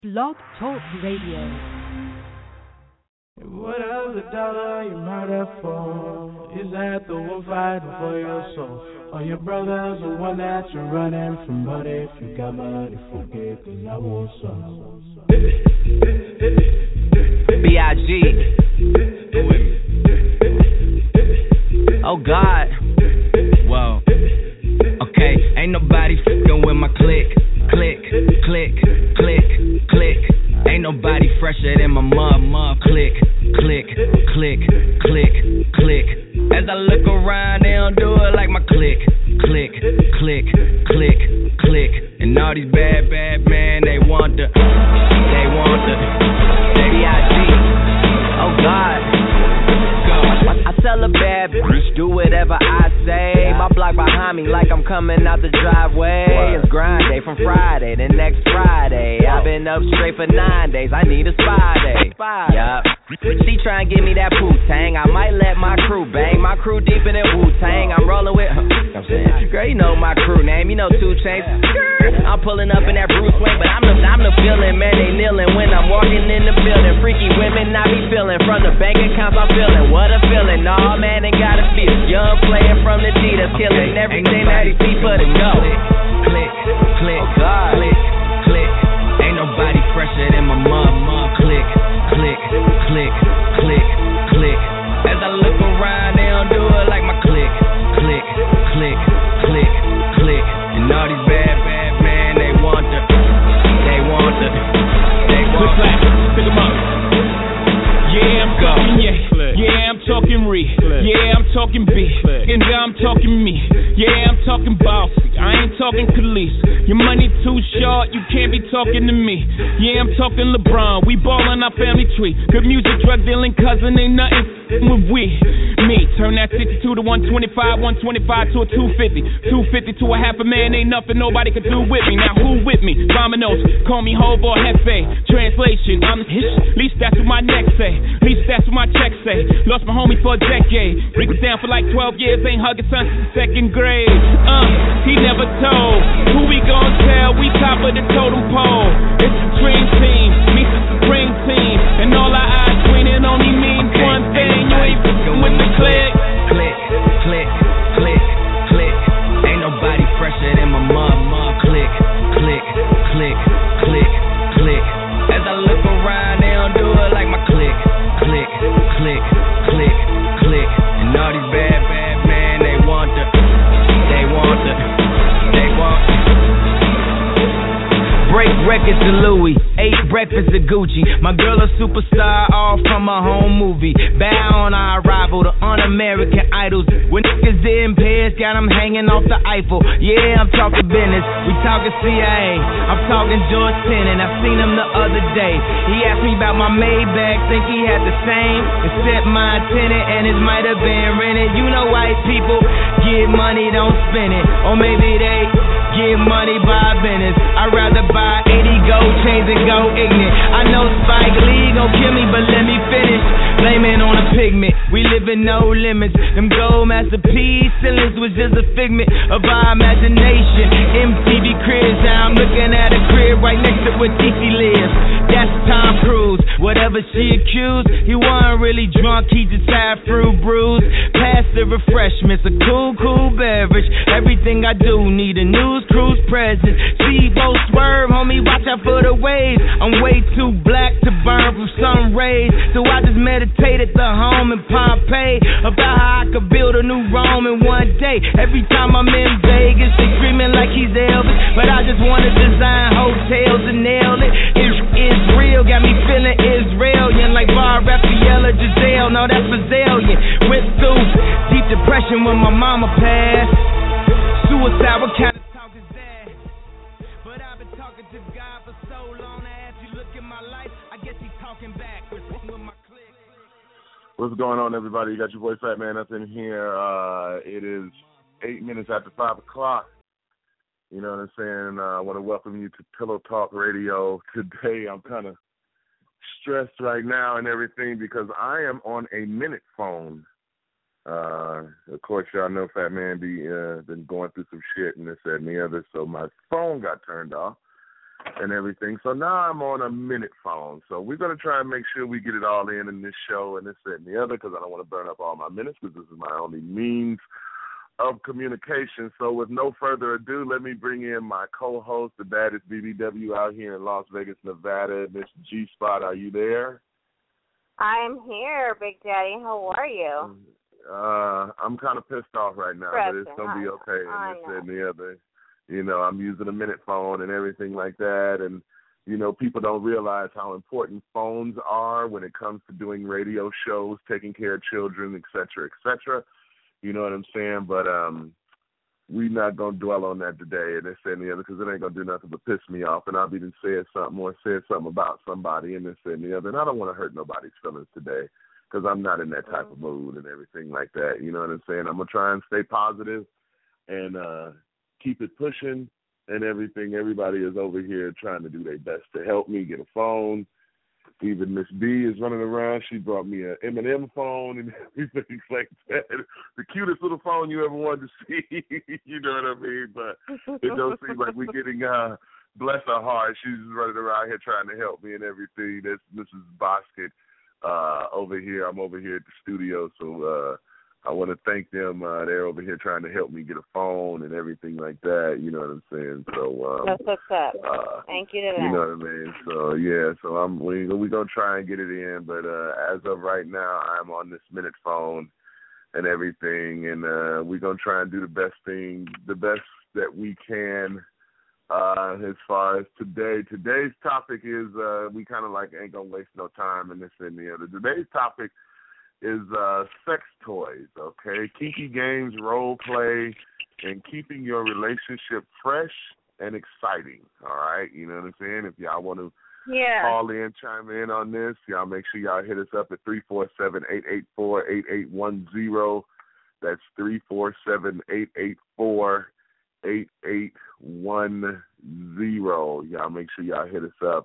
Blog Talk Radio. Whatever the dollar you murder for, is that the one fighting for your soul? Or your brother's the one that you're running from? But if you got money, forget, 'cause I want some. B.I.G. Oh God. Whoa. Okay, ain't nobody fucking with my click. Click, click, click, click. Ain't nobody fresher than my mom. Click, click, click, click, click. As I look around, they don't do it like my click. Click, click, click, click. And all these bad men, they want the B.I.G. Oh God. I tell a bad bitch, do whatever I say. My block behind me like I'm coming out the driveway. It's grind day from Friday to next Friday. I've been up straight for 9 days, I need a spy day. Yup. She try and give me that Wu-Tang. I might let my crew bang. My crew deeper than Wu-Tang. I'm rolling with, I'm saying, girl, you know my crew name. You know 2 Chainz. I'm pulling up in that Bruce Wayne, but I'm the feeling, man. They kneeling when I'm walking in the building. Freaky women I be feeling. From the bank accounts I'm feeling. What a feeling. Nah, man, they gotta feel. Young player from the D that's killing everything that he see for the go. Click, click, oh God. Click, click. Ain't nobody fresher than my mom. Click, click, click, click, click. As I look around, they don't do it like my click. Click, click, click, click. And all these bad men, they want the. Pick 'em up. Yeah, I'm talking yeah, I'm talking yeah, I'm talking B, and I'm talking me. Yeah, I'm talking bossy, I ain't talking Khalees. Your money too short, you can't be talking to me. Yeah, I'm talking LeBron, we ballin' our family tree. Good music, drug dealing cousin, ain't nothing with we. Me, turn that 62 to 125, 125 to a 250, 250 to a half a man, ain't nothing nobody could do with me. Now who with me? Dominoes, call me Hov or Hefe. Translation, I'm hish, least that's what my neck say, least that's what my check say. Lost my homie for a decade, Rick was down for like 12 years, ain't hugging son since 2nd grade. He never told, who we gon' tell, we top of the totem pole. It's the dream team, meets the supreme team, and all our eyes twinning only means one thing, you ain't f***ing with the click. Click, click, click, click. Ain't nobody fresher than my mom. Click, click, click, click, click. As I look around, they don't do it like my click. Click, click, click, click. And all these bad men, they want the. Break records to Louis, 8 breakfasts to Gucci. My girl a superstar, all from a home movie. Bow on our arrival to un-American idols. When niggas in Paris, got them hanging off the Eiffel. Yeah, I'm talking business, we talking CIA. I'm talking George Tenet, I seen him the other day. He asked me about my Maybach, think he had the same. Except my tenant, and it might have been rented. You know white people get money, don't spend it. Or maybe they get money by business. I'd rather buy 80 gold chains and go ignorant. I know Spike Lee gon' kill me, but let me finish. Blame it on a pigment, we live in no limits. Them gold masterpiece ceilings was just a figment of our imagination. MTV cribs, now I'm looking at a crib right next to where TC lives. That's Tom Cruise, whatever she accused. He wasn't really drunk, he just had fruit bruise. Pass the refreshments, a cool beverage. Everything I do need a news cruise present. Steve-O swerve, homie, watch out for the waves. I'm way too black to burn from sun rays, so I just meditate at the home in Pompeii about how I could build a new Rome in one day. Every time I'm in Vegas, they screaming like he's Elvis, but I just wanna design hotels and nail it. It's real, got me feeling Israelian like Bar Raphael or Giselle. No, that's Brazilian. Went through deep depression when my mama passed. Suicide, what kind of talk is that? But I've been talking to God for so long. Now if you look at my life, I guess he's talking backwards with my click. What's going on, everybody? You got your boy Fat Man up in here. It is 8 minutes after 5 o'clock. You know what I'm saying? I want to welcome you to Pillow Talk Radio. Today I'm kind of stressed right now and everything because I am on a minute phone. Of course, y'all know Fat Man been going through some shit and this, that, and the other, so my phone got turned off. and everything. So now I'm on a minute phone. So we're going to try and make sure we get it all in this show and this, that, and the other, because I don't want to burn up all my minutes, because this is my only means of communication. So with no further ado, let me bring in my co-host, the baddest BBW out here in Las Vegas, Nevada, Miss G-Spot. Are you there? I'm here, Big Daddy. How are you? I'm kind of pissed off right now, but it's going to be okay. And this, that, and the other. You know, I'm using a minute phone and everything like that. And, you know, people don't realize how important phones are when it comes to doing radio shows, taking care of children, et cetera, et cetera. You know what I'm saying? But we're not going to dwell on that today and this and the other, because it ain't going to do nothing but piss me off. And I've even said something about somebody and this and the other. And I don't want to hurt nobody's feelings today, because I'm not in that type of mood and everything like that. You know what I'm saying? I'm going to try and stay positive and keep it pushing and everything. Everybody is over here trying to do their best to help me get a phone. Even Miss B is running around. She brought me an M&M phone and everything like that. The cutest little phone you ever wanted to see. You know what I mean? But it don't seem like we're getting, bless her heart, she's running around here trying to help me and everything. That's Mrs. Bosket over here. I'm over here at the studio, so I want to thank them. They're over here trying to help me get a phone and everything like that. You know what I'm saying? So that's what's up. Thank you to them. You know what I mean? So yeah. So we're gonna try and get it in, but as of right now, I'm on this minute phone and everything, and we're gonna try and do the best that we can. As far as today's topic is, we kind of like ain't gonna waste no time in this and the other. Today's topic is sex toys, okay? Kinky games, role play, and keeping your relationship fresh and exciting, all right? You know what I'm saying? If y'all want to call in, chime in on this, y'all make sure y'all hit us up at 347-884-8810. That's 347-884-8810. Y'all make sure y'all hit us up.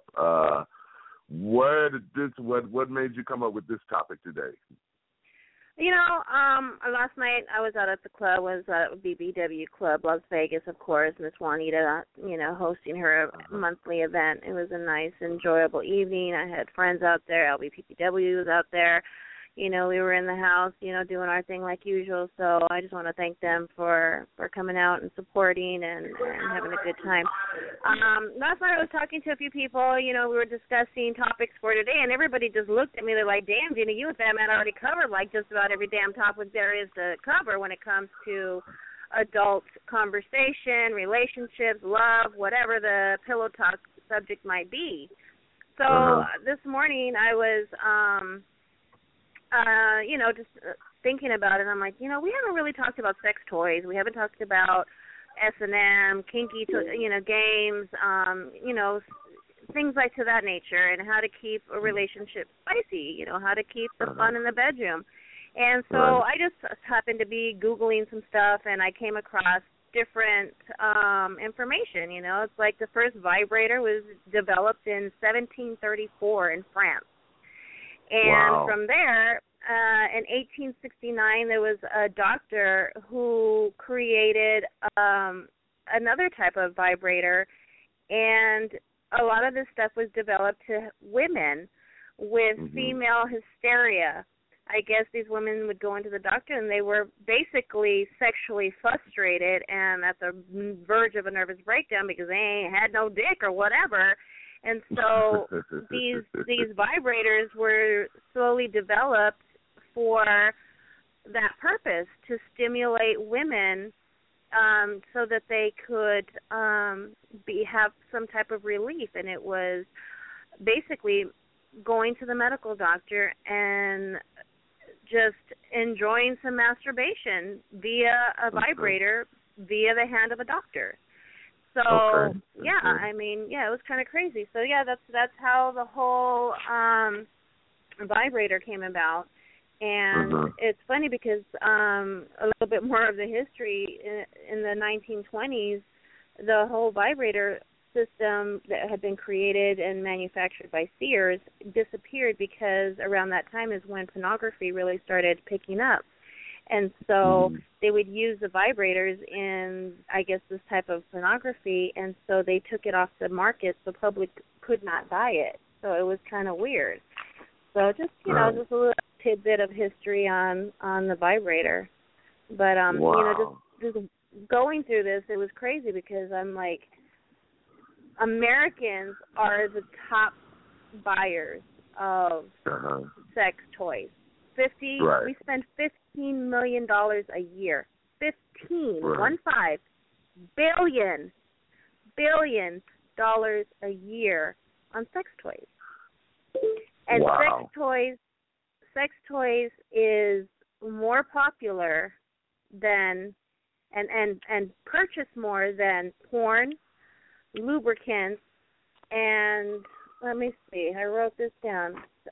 What made you come up with this topic today? You know, last night I was out at the club, was at BBW Club, Las Vegas, of course, Miss Juanita, you know, hosting her monthly event. It was a nice, enjoyable evening. I had friends out there. LBPPW was out there. You know, we were in the house, you know, doing our thing like usual. So I just want to thank them for coming out and supporting and having a good time. Last night I was talking to a few people. You know, we were discussing topics for today, and everybody just looked at me. They're like, damn, Gina, you and Fat Man already covered like just about every damn topic there is to cover when it comes to adult conversation, relationships, love, whatever the pillow talk subject might be. So this morning I was you know, just thinking about it, I'm like, you know, we haven't really talked about sex toys. We haven't talked about S&M, kinky, you know, games, you know, things like to that nature, and how to keep a relationship spicy, you know, how to keep the fun in the bedroom. And so I just happened to be Googling some stuff, and I came across different information, you know. It's like the first vibrator was developed in 1734 in France. And from there, in 1869, there was a doctor who created another type of vibrator, and a lot of this stuff was developed to women with female hysteria. I guess these women would go into the doctor, and they were basically sexually frustrated and at the verge of a nervous breakdown because they ain't had no dick or whatever. And so these vibrators were slowly developed for that purpose, to stimulate women so that they could have some type of relief. And it was basically going to the medical doctor and just enjoying some masturbation via a vibrator, via the hand of a doctor. So, I mean, it was kind of crazy. So, that's how the whole vibrator came about. And it's funny because a little bit more of the history, in the 1920s, the whole vibrator system that had been created and manufactured by Sears disappeared, because around that time is when pornography really started picking up. And so they would use the vibrators in, I guess, this type of pornography, and so they took it off the market. The public could not buy it. So it was kind of weird. So just, just a little tidbit of history on the vibrator. But, just going through this, it was crazy because I'm like, Americans are the top buyers of sex toys. We spend $15 million a year. $15 billion a year on sex toys. And sex toys is more popular than and purchase more than porn, lubricants, and let me see, I wrote this down.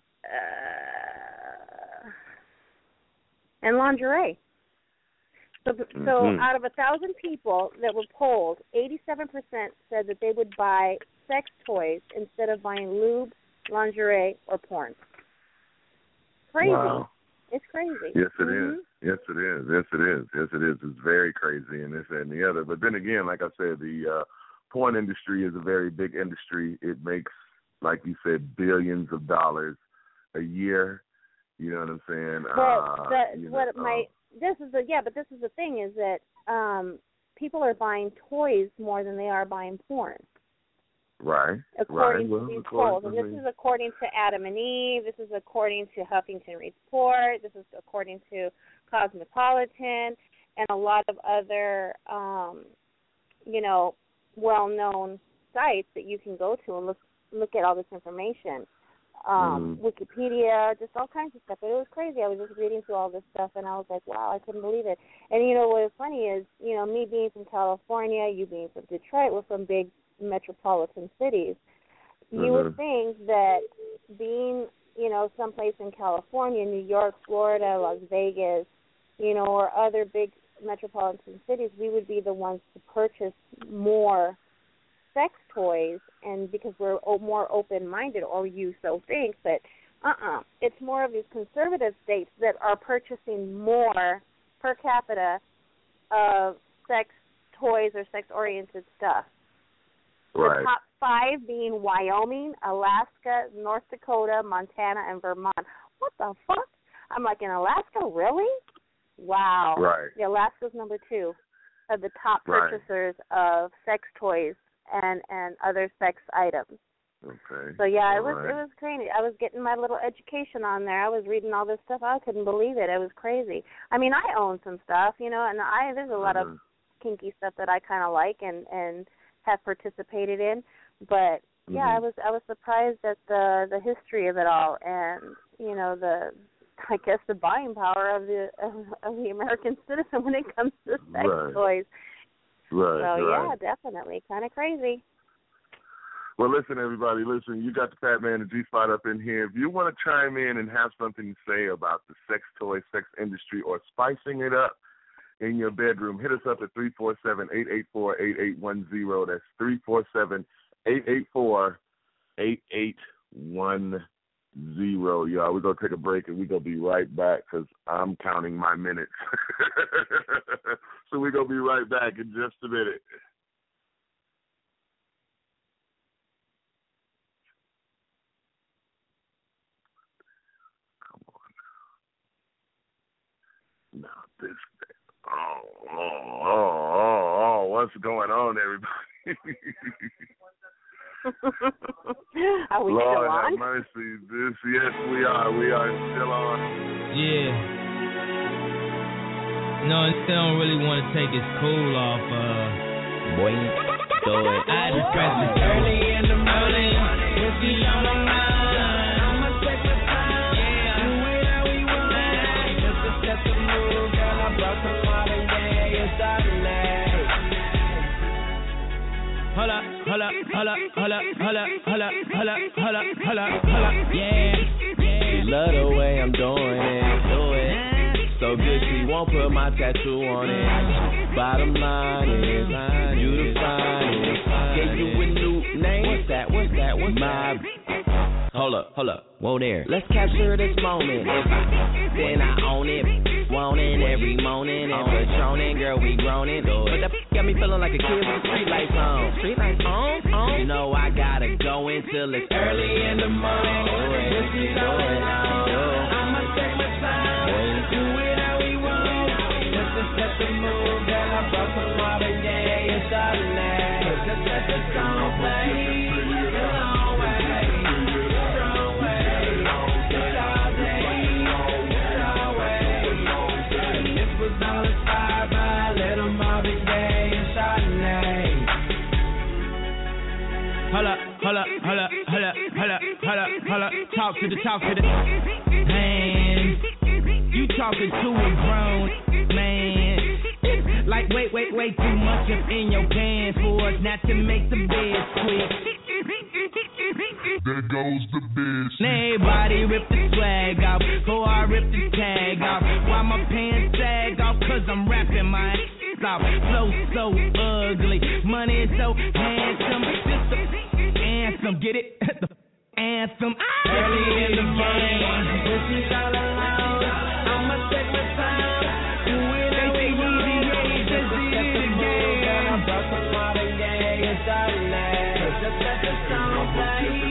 And lingerie. So out of 1,000 people that were polled, 87% said that they would buy sex toys instead of buying lube, lingerie, or porn. Crazy. Wow. It's crazy. Yes, it is. Yes, it is. Yes, it is. Yes, it is. It's very crazy, and this and the other. But then again, like I said, the porn industry is a very big industry. It makes, like you said, billions of dollars a year. You know what I'm saying? But this is the thing is that people are buying toys more than they are buying porn. Right. According to these polls. And this is according to Adam and Eve. This is according to Huffington Report. This is according to Cosmopolitan and a lot of other, well-known sites that you can go to and look at all this information. Wikipedia, just all kinds of stuff. But it was crazy. I was just reading through all this stuff, and I was like, wow, I couldn't believe it. And, what was funny is, me being from California, you being from Detroit, we're from big metropolitan cities. You would think that being, someplace in California, New York, Florida, Las Vegas, or other big metropolitan cities, we would be the ones to purchase more sex toys, and because we're more open-minded, or you so think, but it's more of these conservative states that are purchasing more per capita of sex toys or sex-oriented stuff. Right. The top 5 being Wyoming, Alaska, North Dakota, Montana, and Vermont. What the fuck? I'm like, in Alaska, really? Wow. Right. Yeah, Alaska's number 2 of the top purchasers of sex toys and other sex items. Okay. So yeah, it was crazy. I was getting my little education on there. I was reading all this stuff. I couldn't believe it. It was crazy. I mean, I own some stuff, and there's a lot of kinky stuff that I kind of like and have participated in. But yeah, I was surprised at the history of it all, and the buying power of the American citizen when it comes to sex toys. Right. So yeah, definitely kind of crazy. Well, listen, everybody, you got the Fat Man and G-Spot up in here. If you want to chime in and have something to say about the sex toy, sex industry, or spicing it up in your bedroom, hit us up at 347-884-8810. That's 347-884-8810. Y'all, we're going to take a break, and we're going to be right back because I'm counting my minutes. So we're going to be right back in just a minute. Now this thing. Oh, what's going on, everybody? Are we Lord still on? have mercy. Yes, we are. We are still on. Yeah. No, he don't really want to take his cool off. Boy, throw it. I just press it early in the morning. Whiskey on the mind. I'ma take the time. Yeah. Do it how we want. Just to set the mood, girl. I brought some water. Yeah, it's Saturday. Hold up, yeah. She love the way I'm doing it. So good she won't put my tattoo on it. Bottom line is, you the finest. Gave you a new name. What's that? My Hold up. Whoa there. Let's capture this moment. If then I own it. Wanting every morning and patroning, girl, we groaning. But that got me feeling like a kid with the street lights on. Street lights on. You know I gotta go until it's early in the morning. I'ma take my time, do it how we want. Just to set the mood, girl, I brought some Marvin Gaye and Chardonnay. Just let the song play. Hold up. Talk to the man. You talking to a grown man. Like way too much up in your pants for us not to make the bed quick. There goes the bitch. Everybody rip the swag off before I rip the tag off. Why my pants sag off? Cause I'm rapping my ass off. Flow so ugly, money is so handsome. Just the anthem, get it? The anthem. Early in the morning, when she's all alone, I'ma take my time. Do it how we want it. Just set the mood, girl. I brought some Marvin Gaye and Chardonnay. Just let the song play.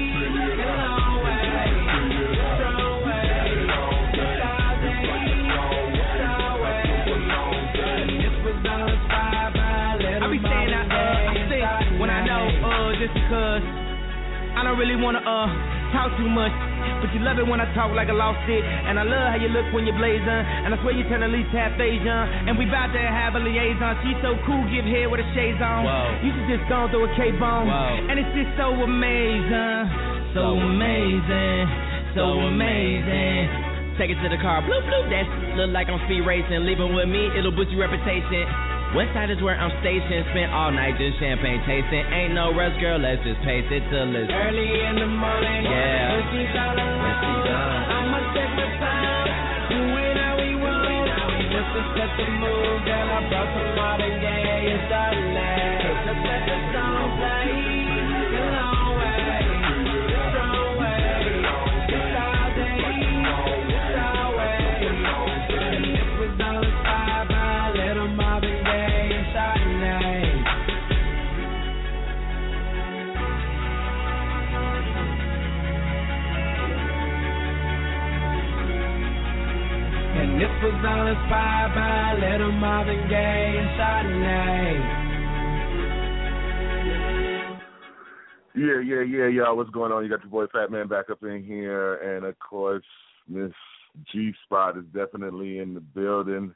Because I don't really wanna talk too much, but you love it when I talk like I lost it. And I love how you look when you're blazing, and I swear you turn at least half Asian. And we bout to have a liaison. She's so cool, give head with her shades on. Whoa. You should just go through a cape on. Whoa. And it's just so amazing, so amazing, so amazing. Take it to the car, bloop bloop. That look like I'm speed racing. Leave it with me, it'll boost your reputation. Westside is where I'm stationed, spent all night just champagne tasting. Ain't no rush, girl, let's just pace it till it's early in the morning. Yeah, when she's all alone, I'ma take my time, do it how we want. Just to set the mood, girl, I brought some Marvin Gaye and Chardonnay. Just let the song play, a long way, strong way, it's all day, it's all way. And this was all inspired by little Marvin Gaye. And this was all inspired by little Marvin Gaye and Chardonnay. Yeah, y'all. What's going on? You got your boy Fat Man back up in here, and of course, Miss G Spot is definitely in the building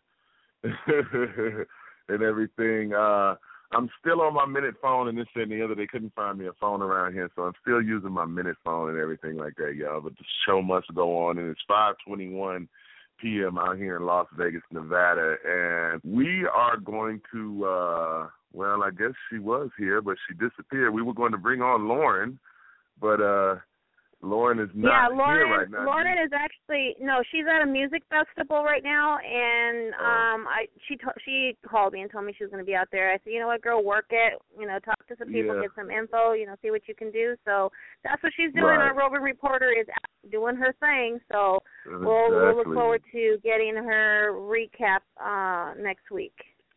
and everything. I'm still on my Minute phone, and this and the other. They couldn't find me a phone around here, so I'm still using my Minute phone and everything like that, y'all. But the show must go on, and it's 5:21 p.m. out here in Las Vegas, Nevada, and we are going to, well, I guess she was here, but she disappeared. We were going to bring on Lauren, but Lauren is not here right now. Lauren is actually she's at a music festival right now, and she called me and told me she was going to be out there. I said, you know what, girl, work it. Talk to some people, get some info. See what you can do. So that's what she's doing. Right. Our roving reporter is doing her thing. So we'll look forward to getting her recap next week.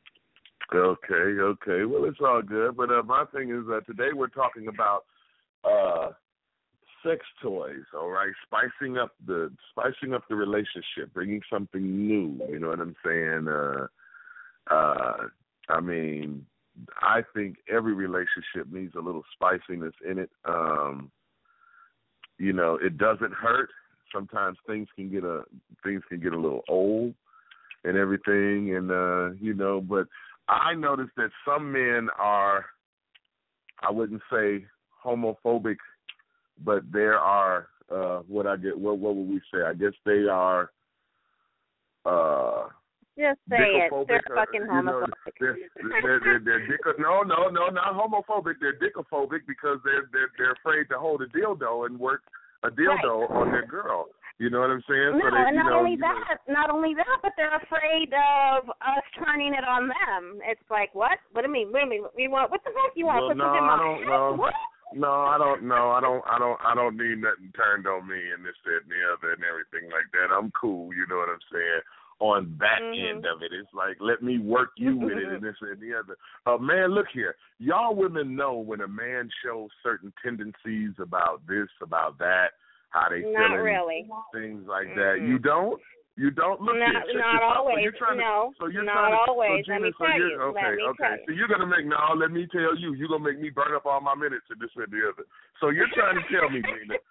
Okay. Well, it's all good. But my thing is today we're talking about sex toys, all right, spicing up the relationship, bringing something new. You know what I'm saying? I mean, I think every relationship needs a little spiciness in it. It doesn't hurt. Sometimes things can get a little old and everything, and but I noticed that some men are, I wouldn't say homophobic, but there are what would we say? I guess they are just say it. They're fucking homophobic. They're no, not homophobic. They're dickophobic because they're afraid to hold a dildo and work a dildo on their girl. You know what I'm saying? No, so and not only that, but they're afraid of us turning it on them. It's like, what? What do you mean? What the fuck you want? Well, no, I don't. Well, what? I don't need nothing turned on me and this, that, and the other and everything like that. I'm cool, you know what I'm saying? On that end of it, it's like, let me work you with it and this and the other. Man, look here. Y'all women know when a man shows certain tendencies about this, about that, how they feel, really. Things like that. You don't? You don't? Look here. Not always. Not always. Let me tell you. Okay. So you're going to make, let me tell you, you're going to make me burn up all my minutes and this and the other. So you're trying to tell me, Gina.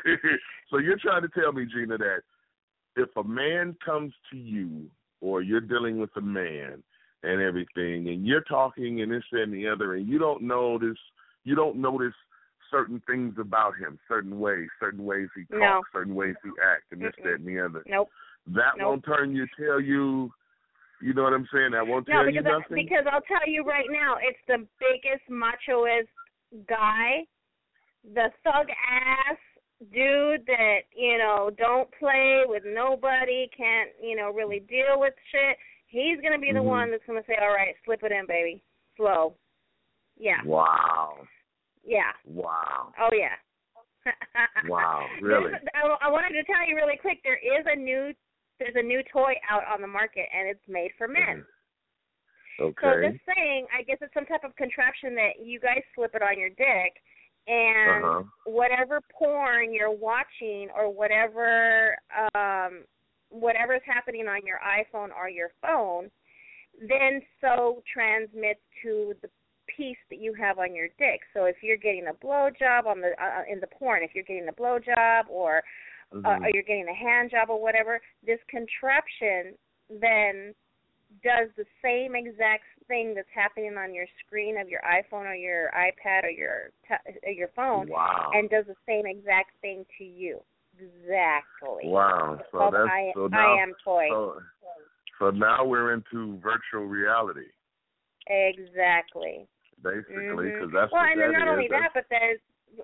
Gina, that if a man comes to you or you're dealing with a man and everything and you're talking and this and the other and you don't notice certain things about him, certain ways he talks, certain ways he acts and this, that, and the other. That won't turn you, tell you, you know what I'm saying? That won't tell you nothing? Because I'll tell you right now, it's the biggest machoist guy, the thug-ass dude that, don't play with nobody, can't, really deal with shit. He's going to be the one that's going to say, all right, slip it in, baby. Slow. Yeah. Wow. Yeah. Wow. Oh, yeah. Wow, really? I wanted to tell you really quick, there's a new toy out on the market, and it's made for men. Okay. So this thing, I guess it's some type of contraption that you guys slip it on your dick, and whatever porn you're watching or whatever's happening on your iPhone or your phone, then so transmits to the piece that you have on your dick. So if you're getting a blowjob on the in the porn, if you're getting a blowjob or you're getting a hand job or whatever, this contraption then does the same exact thing that's happening on your screen of your iPhone or your iPad or your phone, and does the same exact thing to you. Exactly. Wow. So I am toy. So now we're into virtual reality. Exactly. Basically, because that's well, what and that then not is. only that, but they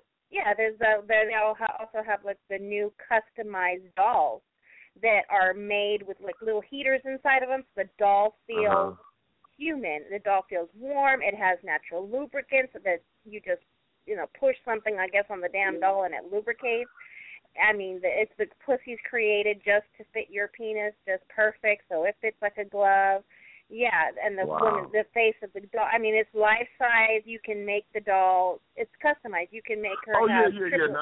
also have like the new customized dolls that are made with like little heaters inside of them, so the doll feels human. The doll feels warm. It has natural lubricants that you just push something, I guess, on the damn doll and it lubricates. I mean, it's the pussy's created just to fit your penis, just perfect, so it fits like a glove. Yeah, and the woman, the face of the doll. I mean, it's life size. You can make the doll. It's customized. You can make her. I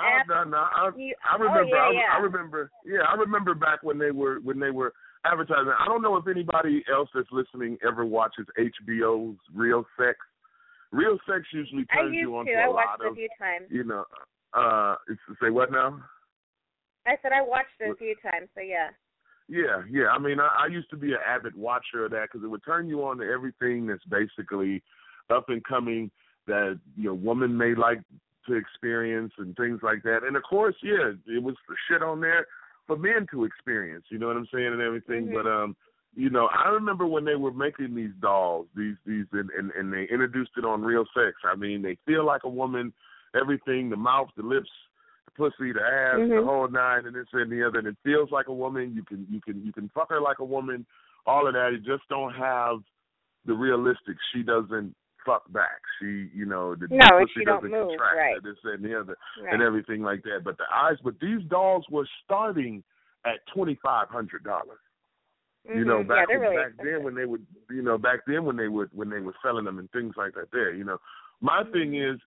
remember back when they were advertising. I don't know if anybody else that's listening ever watches HBO's Real Sex. Real Sex usually turns you on to a lot of. I watched it a few times. Say what now? I said I watched it a few times. So yeah. Yeah. I mean, I used to be an avid watcher of that because it would turn you on to everything that's basically up and coming that woman may like to experience and things like that. And of course, it was the shit on there for men to experience. You know what I'm saying and everything. But I remember when they were making these dolls, these and they introduced it on Real Sex. I mean, they feel like a woman, everything, the mouth, the lips, pussy, the ass, the whole nine, and this and the other, and it feels like a woman. You can fuck her like a woman, all of that. You just don't have the realistic. She doesn't fuck back. She, the pussy doesn't contract, right. This and the other, and everything like that. But these dolls were starting at $2,500. Back then when they would, when they were selling them and things like that. My thing is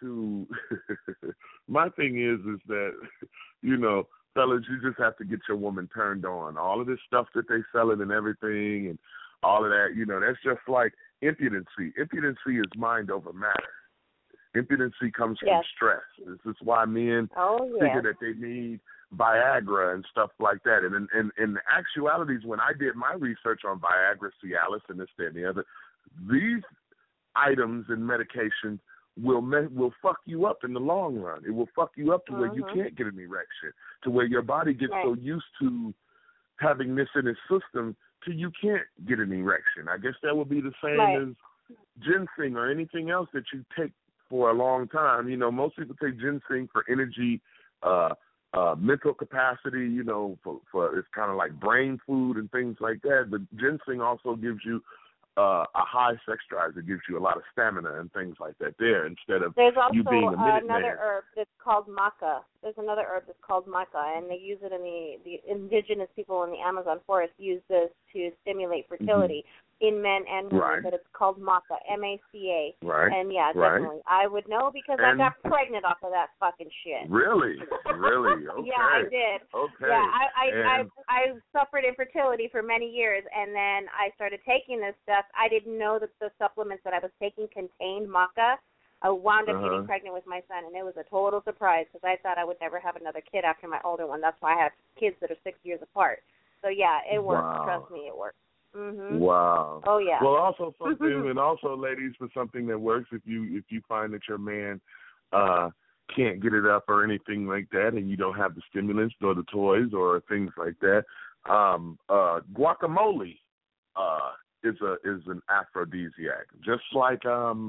that, fellas, you just have to get your woman turned on. All of this stuff that they selling and everything and all of that, that's just like impudency. Impudency is mind over matter. Impudency comes from stress. This is why men figure that they need Viagra and stuff like that. And in the actualities, when I did my research on Viagra, Cialis, and this, that, and the other, these items and medications will fuck you up in the long run. It will fuck you up to where you can't get an erection, to where your body gets so used to having this in its system till you can't get an erection. I guess that would be the same as ginseng or anything else that you take for a long time. Most people take ginseng for energy, mental capacity, for it's kind of like brain food and things like that. But ginseng also gives you a high sex drive that gives you a lot of stamina and things like that there instead of There's also you being a minute another man. herb that's called maca. There's another herb that's called maca, and they use it in the indigenous people in the Amazon forest use this to stimulate fertility in men and women, Right. but it's called maca, M-A-C-A. Right. And, yeah, Right. definitely. I would know because I got pregnant off of that fucking shit. Really? Really? Okay. Yeah, I did. Okay. Yeah, I suffered infertility for many years, and then I started taking this stuff. I didn't know that the supplements that I was taking contained maca. I wound up getting pregnant with my son, and it was a total surprise because I thought I would never have another kid after my older one. That's why I have kids that are 6 years apart. So, yeah, it works. Wow. Trust me, it works. Mm-hmm. Wow. Oh, yeah. Well, also something, and also, ladies, for something that works, if you find that your man can't get it up or anything like that, and you don't have the stimulants or the toys or things like that, guacamole is an aphrodisiac, just like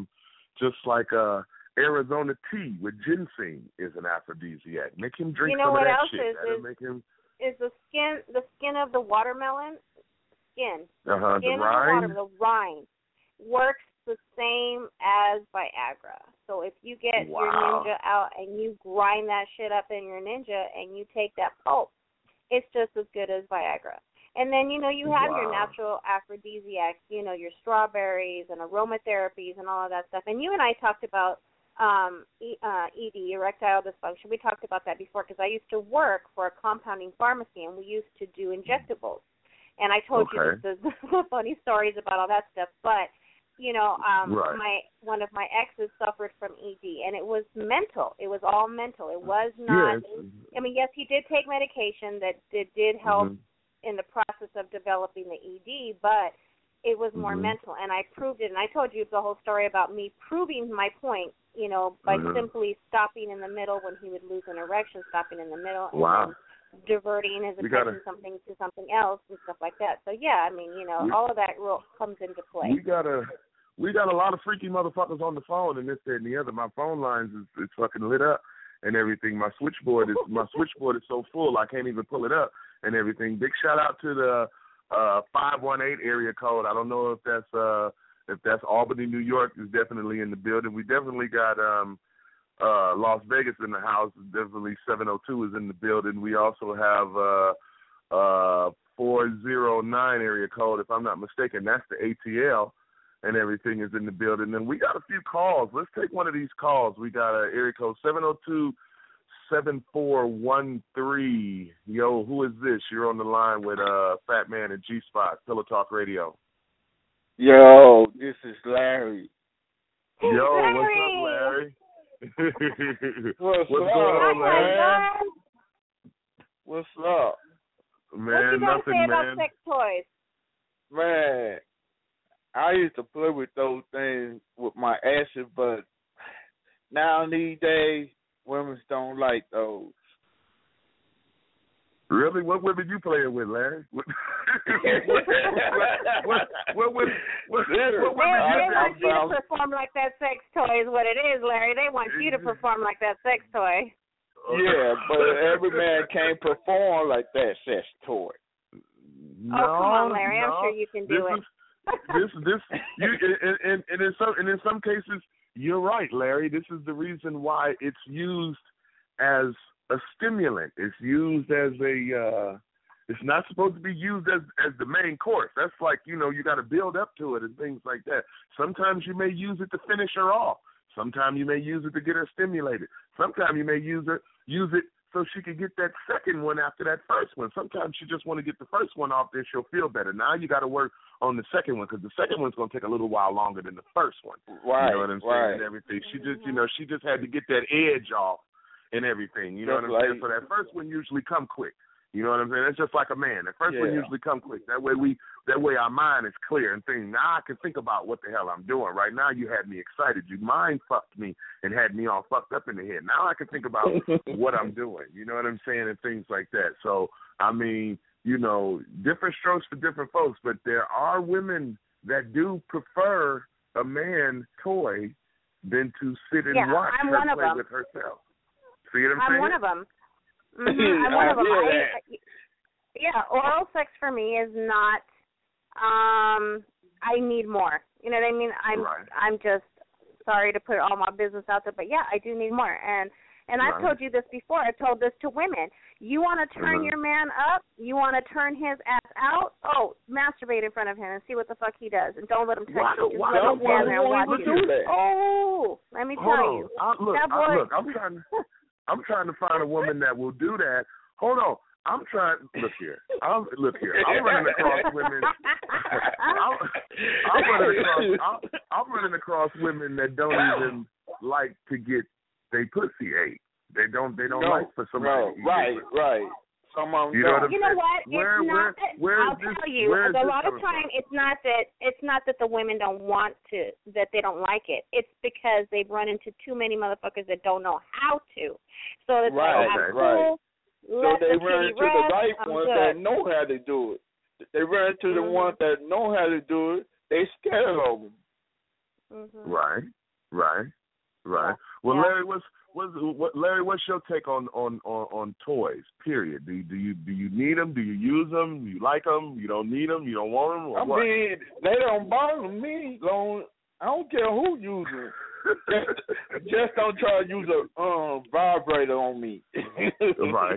Arizona tea with ginseng is an aphrodisiac. Make him drink some of that shit. That'll make him. Is the skin of the watermelon? Skin The of the rind. watermelon, the rind, works the same as Viagra. So if you get your Ninja out and you grind that shit up in your Ninja and you take that pulp, it's just as good as Viagra. And then, you have your natural aphrodisiacs, your strawberries and aromatherapies and all of that stuff. And you and I talked about ED, erectile dysfunction. We talked about that before because I used to work for a compounding pharmacy, and we used to do injectables. And I told you the funny stories about all that stuff. But, one of my exes suffered from ED, and it was mental. It was all mental. It was not. Yes. I mean, yes, he did take medication that did help in the process of developing the ED, but it was more mental, and I proved it. And I told you the whole story about me proving my point, by simply stopping in the middle when he would lose an erection, stopping in the middle, and diverting his attention to something else and stuff like that. So yeah, I mean, all of that comes into play. We got a lot of freaky motherfuckers on the phone and this, that, and the other. My phone lines is fucking lit up and everything. My switchboard is so full I can't even pull it up and everything. Big shout out to the 518 area code. I don't know if that's Albany, New York is definitely in the building. We definitely got Las Vegas in the house. Definitely 702 is in the building. We also have 409 area code, if I'm not mistaken. That's the ATL, and everything is in the building. And we got a few calls. Let's take one of these calls. We got area code 702-7413. Yo, who is this? You're on the line with Fat Man and G-Spot, Pillow Talk Radio. Yo, this is Larry. Yo, what's up, Larry? What's going on, man? What's up? Man, what nothing, say man. About sex toys? Man, I used to play with those things with my exes, but now these days, women don't like those. Really? What women you playing with, Larry? What women want you to perform like that sex toy is what it is, Larry. They want you to perform like that sex toy. Yeah, but every man can't perform like that sex toy. No, come on, Larry. I'm sure you can do it. And in some cases, you're right, Larry. This is the reason why it's used as a stimulant. It's used as it's not supposed to be used as the main course. That's like, you got to build up to it and things like that. Sometimes you may use it to finish her off. Sometimes you may use it to get her stimulated. Sometimes you may use it so she can get that second one after that first one. Sometimes she just want to get the first one off, then she'll feel better. Now you got to work on the second one because the second one's going to take a little while longer than the first one. Right, you know what I'm saying? And everything. She just, she just had to get that edge off and everything. You know what I'm saying? So that first one usually come quick. You know what I'm saying? It's just like a man. The first one usually come quick. That way our mind is clear and things. Now I can think about what the hell I'm doing. Right now you had me excited. You mind fucked me and had me all fucked up in the head. Now I can think about what I'm doing. You know what I'm saying? And things like that. So, I mean, different strokes for different folks, but there are women that do prefer a man toy than to sit and watch her play with herself. See what I'm saying? I'm one of them. Mm-hmm. I'm one of them. Oral sex for me is not. I need more. You know what I mean? I'm just sorry to put all my business out there, but yeah, I do need more. And I've told you this before. I've told this to women. You want to turn your man up? You want to turn his ass out? Oh, masturbate in front of him and see what the fuck he does, and don't let him touch you. Just let him stand there and watch you. Oh, let me tell you. Look, I'm trying to find a woman that will do that. Hold on. I'm trying. Look here. I'm running across women. I'm running across women that don't even like to get they pussy ate. They don't like for somebody. Right. Some of them you know what? I'll tell you. A lot of time, it's not that the women don't want to, that they don't like it. It's because they've run into too many motherfuckers that don't know how to. So it's right. So they run into the right ones that know how to do it. They run into the ones that know how to do it. They scared of them. Mm-hmm. Right. Well, Larry, what's your take on toys? Period. Do you need them? Do you use them? Do you like them? You don't need them? You don't want them? Or what? Mean, they don't bother me. I don't care who uses them. Just don't try to use a vibrator on me. Right.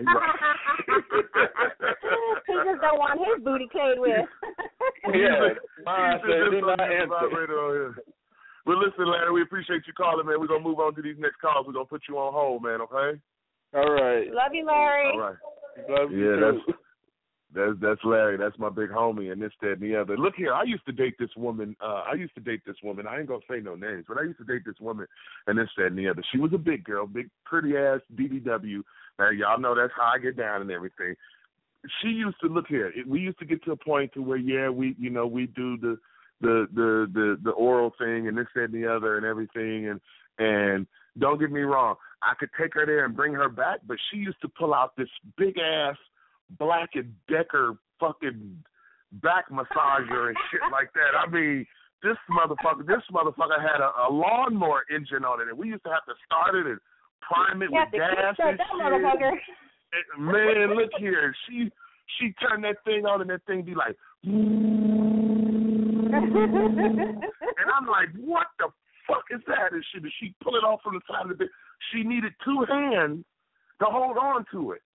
He just don't want his booty played with. Yeah, mine says do not answer. Well, listen, Larry, we appreciate you calling, man. We're going to move on to these next calls. We're going to put you on hold, man, okay? All right. Love you, Larry. All right. Love you, too. That's Larry. That's my big homie, and this, that, and the other. Look here, I used to date this woman. I ain't going to say no names, but I used to date this woman, and this, that, and the other. She was a big girl, big, pretty-ass BBW. Now, y'all know that's how I get down and everything. She used to, look here, we used to get to a point to where, we do the oral thing and this, that, and the other and everything. And don't get me wrong, I could take her there and bring her back, but she used to pull out this big-ass Black & Decker fucking back massager and shit like that. I mean, this motherfucker had a lawnmower engine on it, and we used to have to start it and prime it with gas and shit. Man, look here. She turned that thing on, and that thing be like, and I'm like, what the fuck is that? And she pull it off from the side of the bed. She needed two hands to hold on to it.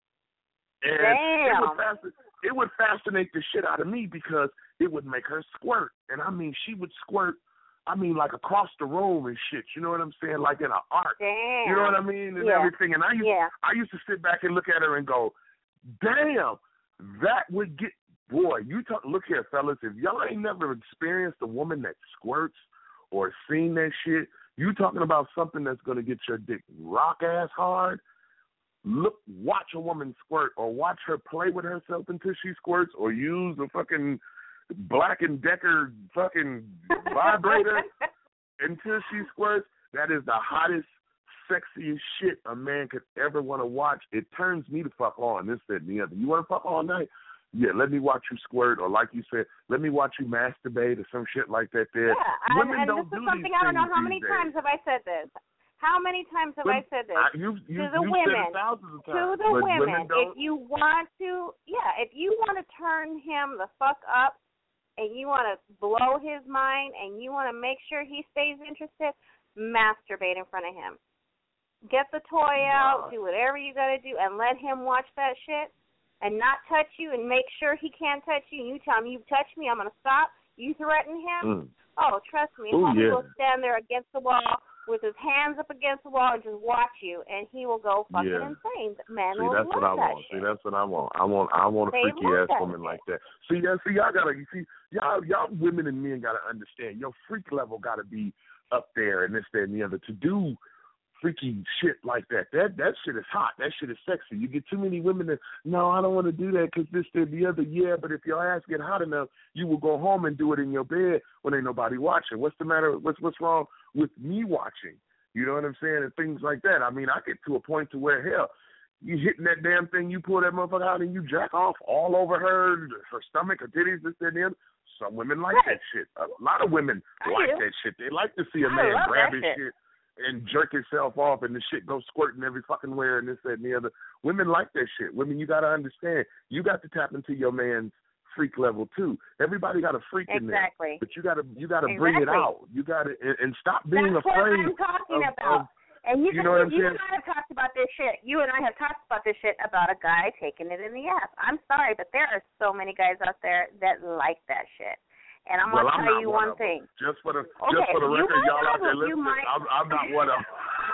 And it would fascinate the shit out of me because it would make her squirt. And I mean, she would squirt, like across the room and shit. You know what I'm saying? Like in an arc. Damn. You know what I mean? And everything. And I used to sit back and look at her and go, damn, that would get, boy, look here, fellas, if y'all ain't never experienced a woman that squirts or seen that shit, you talking about something that's going to get your dick rock-ass hard. Watch a woman squirt or watch her play with herself until she squirts or use a fucking Black & Decker fucking vibrator until she squirts. That is the hottest, sexiest shit a man could ever want to watch. It turns me to fuck on, this, that, and the other. You want to fuck all night? Yeah, let me watch you squirt, or like you said, let me watch you masturbate or some shit like that there. Yeah, women and don't this is do something I don't know how many times have I said this. How many times have I said this? You've to the women, said it thousands of times. To the women, if you want to turn him the fuck up and you want to blow his mind and you want to make sure he stays interested, masturbate in front of him. Get the toy out, do whatever you got to do, and let him watch that shit and not touch you and make sure he can't touch you. You tell him, you touch me, I'm going to stop. You threaten him. Oh, trust me. He will stand there against the wall with his hands up against the wall and just watch you, and he will go fucking insane. Men will love that shit. See, that's what I want. I want a freaky ass woman like that. See, y'all women and men gotta understand. Your freak level gotta be up there, and this, that, and the other to do freaky shit like that. That shit is hot. That shit is sexy. You get too many women that, no, I don't want to do that because this, that, the other. Yeah, but if your ass get hot enough, you will go home and do it in your bed when ain't nobody watching. What's the matter? What's wrong with me watching? You know what I'm saying? And things like that. I mean, I get to a point to where, hell, you hitting that damn thing, you pull that motherfucker out and you jack off all over her stomach, her titties, this, that, and the other. Some women like that shit. A lot of women like that shit. They like to see a man grab his shit and jerk himself off and the shit go squirting every fucking where and this, that, and the other. Women like that shit. Women, you got to understand. You got to tap into your man's freak level too. Everybody got a freak in there. Exactly. But you gotta bring it out. You gotta and stop being That's afraid. That's what I'm talking about. And you know what I'm saying? You and I have talked about this shit. You and I have talked about this shit about a guy taking it in the ass. I'm sorry, but there are so many guys out there that like that shit. And I'm gonna tell you one thing. Just for the record, y'all out there listening, I'm not one of them.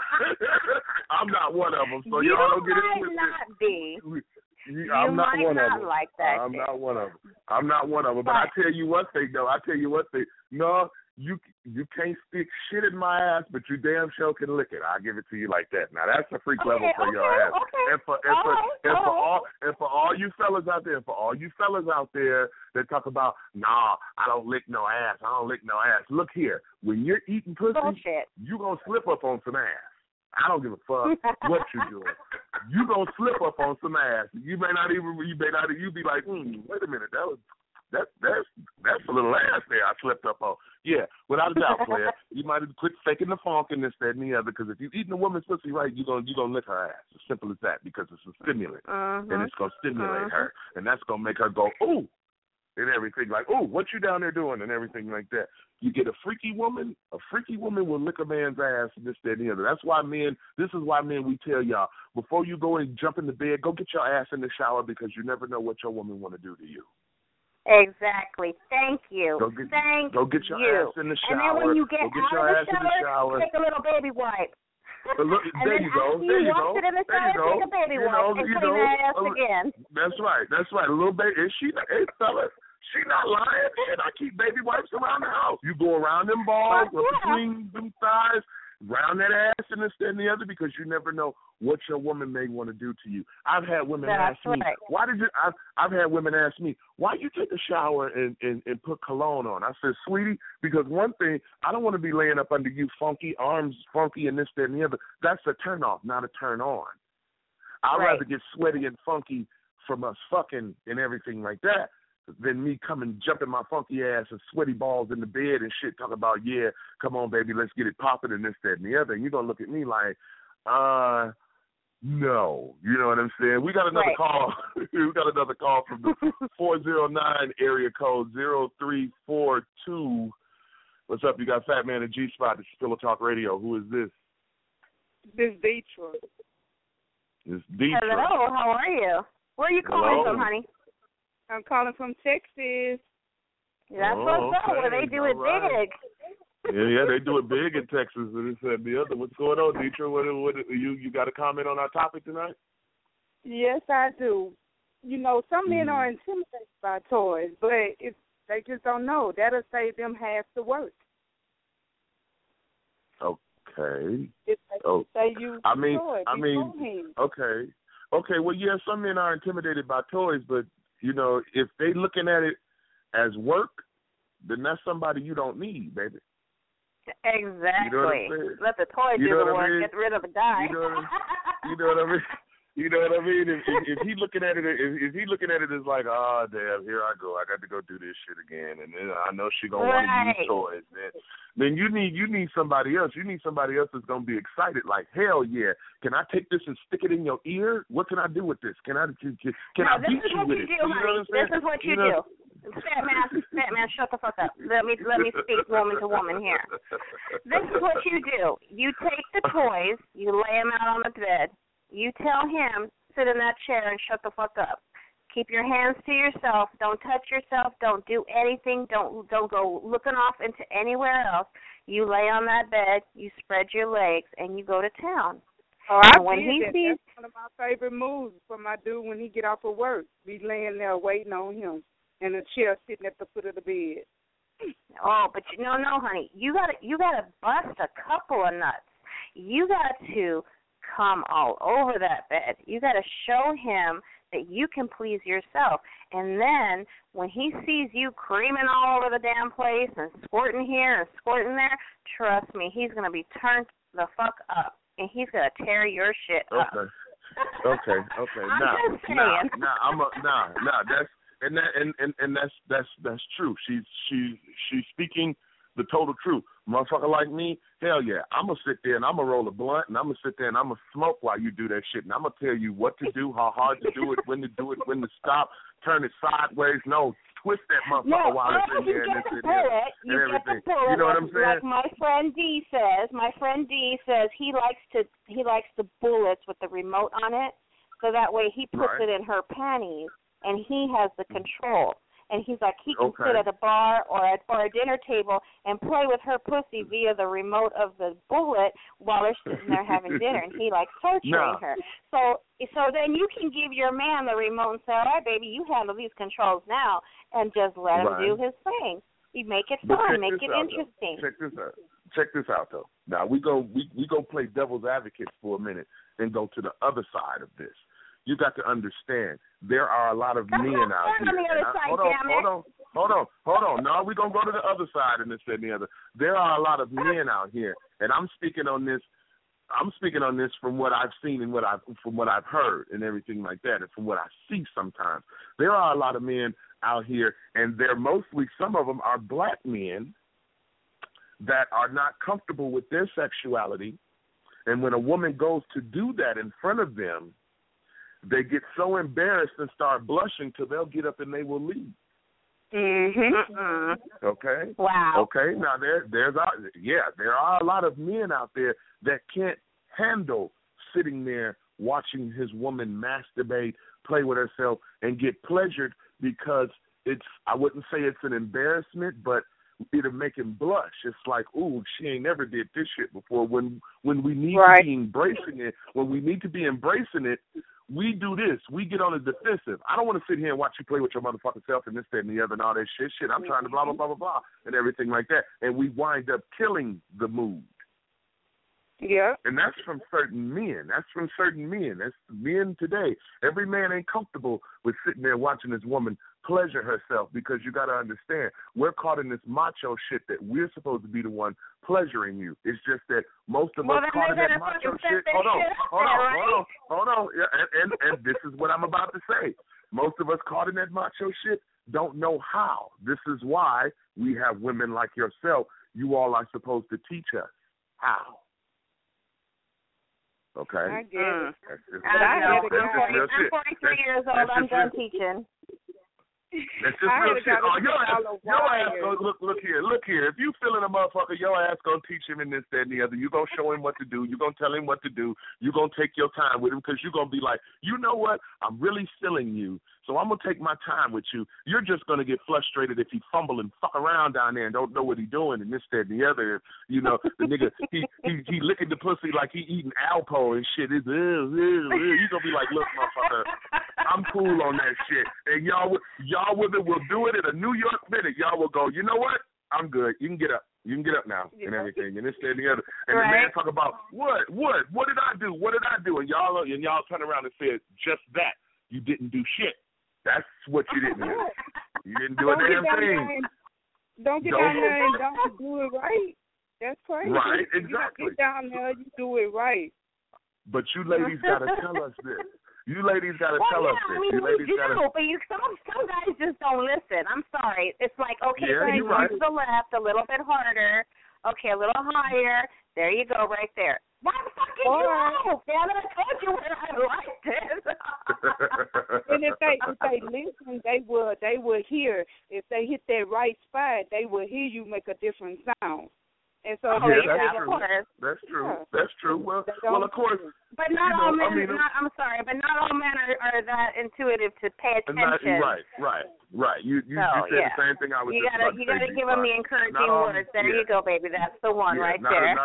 I'm not one of them. So y'all don't get it twisted. You might not be. I'm not one of them. Like that I'm shit. not one of them. I'm not one of them. But I tell you one thing, though. No, you can't stick shit in my ass, but you damn sure can lick it. I'll give it to you like that. Now that's a freak level for your ass. Okay. And for all you fellas out there, that talk about, nah, I don't lick no ass. Look here, when you're eating pussy, you gonna slip up on some ass. I don't give a fuck what you're doing. You gonna slip up on some ass. You may not you be like, wait a minute, that's a little ass there I slipped up on. Yeah, without a doubt, player. You might have quit faking the funk and this, that, and the other, because if you're eating a woman's pussy right, you're gonna lick her ass. As simple as that, because it's a stimulant. And it's gonna stimulate her. And that's gonna make her go, ooh, and everything, like, ooh, what you down there doing, and everything like that. You get a freaky woman will lick a man's ass and this, that, and the other. This is why men, we tell y'all, before you go and jump in the bed, go get your ass in the shower, because you never know what your woman want to do to you. Exactly. Thank you. Go get your ass in the shower. And then when you get out of the shower, take a little baby wipe. But look, there you go. There you go. Take a baby wipe and clean that ass again. That's right. A little baby. Hey, fella, she not lying. And I keep baby wipes around the house. You go around them balls, between them thighs, round that ass and this, that, and the other, because you never know what your woman may want to do to you. I've had women ask me, I've had women ask me, why you take a shower and put cologne on? I said, sweetie, because one thing, I don't want to be laying up under you funky, arms funky and this, that, and the other. That's a turn off, not a turn on. I'd rather get sweaty and funky from us fucking and everything like that than me coming jumping my funky ass and sweaty balls in the bed and shit, talking about, yeah, come on, baby, let's get it popping and this, that, and the other. And you're going to look at me like, no. You know what I'm saying? We got another call. We got another call from the 409 area code 0342. What's up? You got Fat Man and G-Spot. This is Pillow Talk Radio. Who is this? This is Detroit. It's Detroit. Hello, how are you? Where are you calling from, honey? I'm calling from Texas. That's what's up, where they do it big. Yeah, they do it big in Texas. And this and the other. What's going on, Detroit? What you got a comment on our topic tonight? Yes, I do. You know, some men are intimidated by toys, but they just don't know. That'll save them half the work. Okay. If they say you okay. Okay, well, yeah, some men are intimidated by toys, but, you know, if they looking at it as work, then that's somebody you don't need, baby. Exactly. You know what I'm saying? Let the toy do the work, get rid of the guy. You know what I mean? You know what I mean? If he looking at it, if he looking at it as like, oh damn, here I go, I got to go do this shit again, and then I know she gonna want to use toys. Then you need somebody else. You need somebody else that's gonna be excited. Like, hell yeah, can I take this and stick it in your ear? What can I do with this? Can I beat you with it? This is what you do. Fat man, shut the fuck up. Let me speak woman to woman here. This is what you do. You take the toys, you lay them out on the bed. You tell him, sit in that chair and shut the fuck up. Keep your hands to yourself. Don't touch yourself. Don't do anything. Don't go looking off into anywhere else. You lay on that bed, you spread your legs, and you go to town. Oh, that's one of my favorite moves for my dude when he get off of work. Be laying there waiting on him in a chair sitting at the foot of the bed. Oh, but no, honey. You gotta bust a couple of nuts. You got to come all over that bed. You got to show him that you can please yourself. And then when he sees you creaming all over the damn place and squirting here and squirting there, trust me, he's going to be turned the fuck up, and he's going to tear your shit up. Okay. That's true. She's speaking the total truth. Motherfucker like me, hell yeah, I'm going to sit there and I'm going to roll a blunt and I'm going to sit there and I'm going to smoke while you do that shit. And I'm going to tell you what to do, how hard to do it, when to stop, turn it sideways. No, twist that motherfucker while it's in there and this and that and everything. You know what I'm saying? Like my friend D says he likes the bullets with the remote on it, so that way he puts it in her panties and he has the control. And he's like, he can sit at a bar or a dinner table and play with her pussy via the remote of the bullet while they're sitting there having dinner. And he likes torturing her. So then you can give your man the remote and say, all right, baby, you handle these controls now, and just let him do his thing. You make it fun, make it interesting. Check this out, though. Now we go play devil's advocate for a minute, then go to the other side of this. You got to understand, there are a lot of men out here. Hold on. No, we're going to go to the other side and this and the other. There are a lot of men out here, and I'm speaking on this from what I've seen and from what I've heard and everything like that, and from what I see sometimes. There are a lot of men out here, and they're mostly, some of them are black men that are not comfortable with their sexuality, and when a woman goes to do that in front of them, they get so embarrassed and start blushing till they'll get up and they will leave. Mm-hmm. Okay. Wow. Okay. Now there are a lot of men out there that can't handle sitting there watching his woman masturbate, play with herself, and get pleasured because I wouldn't say it's an embarrassment, but it'll make him blush. It's like, ooh, she ain't never did this shit before. When we need to be embracing it, we do this. We get on the defensive. I don't want to sit here and watch you play with your motherfucking self and this, that, and the other and all that shit. I'm trying to blah, blah, blah, blah, blah, and everything like that. And we wind up killing the mood. Yeah. And that's from certain men. That's men today. Every man ain't comfortable with sitting there watching this woman pleasure herself, because you got to understand, we're caught in this macho shit that we're supposed to be the one pleasuring you. It's just that most of us caught in that macho shit. Hold on. Yeah, and this is what I'm about to say. Most of us caught in that macho shit don't know how. This is why we have women like yourself. You all are supposed to teach us how. Okay? I get it. I'm 43 years old. I'm done teaching. That's just real shit. Oh, your ass look here. If you feeling a motherfucker, your ass gonna teach him in this, that, and the other. You gonna show him what to do. You gonna tell him what to do. You gonna take your time with him, because you gonna be like, you know what? I'm really feeling you, so I'm gonna take my time with you. You're just gonna get frustrated if he fumble and fuck around down there and don't know what he doing and this, that, and the other. You know, the nigga he licking the pussy like he eating Alpo and shit. You gonna be like, look, motherfucker, I'm cool on that shit, and y'all women will do it in a New York minute. Y'all will go, you know what? I'm good. You can get up. You can get up now and everything. And this, that, and the other. And the man talk about, what did I do? What did I do? And y'all turn around and said, just that. You didn't do shit. That's what you didn't do. You didn't do a damn thing. Don't get down there and don't do it right. That's crazy. Right, exactly. You get down there, you do it right. But you ladies got to tell us this. You ladies got to tell us this. I mean, we do, but some guys just don't listen. I'm sorry. It's like, okay, so you go to the left a little bit harder. Okay, a little higher. There you go, right there. Why the fuck did you move? Damn it, I told you where I liked this. And if they listen, they will hear. If they hit that right spot, they will hear you make a different sound. And so that's true. That's true. Well, of course. But not all men. I'm sorry, but not all men are that intuitive to pay attention. Right. You said the same thing I was. You gotta give them the encouraging words. There you go, baby. That's the one right there.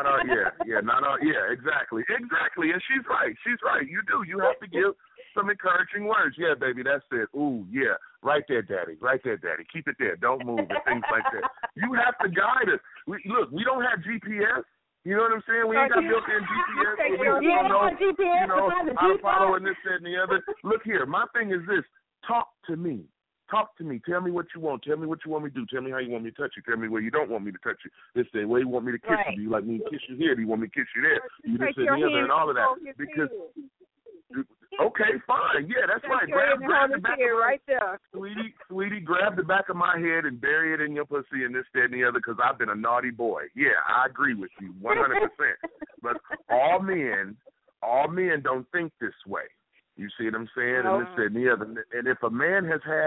Exactly. And she's right. You do. You have to give some encouraging words. Yeah, baby, that's it. Ooh, yeah. Right there, daddy. Keep it there. Don't move and things like that. You have to guide us. We don't have GPS. You know what I'm saying? We ain't got built-in GPS. We don't know how to follow and this, that, and the other. Look here. My thing is this. Talk to me. Tell me what you want. Tell me what you want me to do. Tell me how you want me to touch you. Tell me where you don't want me to touch you. This day, where you want me to kiss you. Do you like me to kiss you here? Do you want me to kiss you there? You this, that, and the other, and all of that. Because... Okay, fine. Yeah, that's right. Grab the back of right there. Sweetie, grab the back of my head and bury it in your pussy and this, that, and the other, because I've been a naughty boy. Yeah, I agree with you 100%. But all men don't think this way. You see what I'm saying? And this, that, and the other. And if a man has had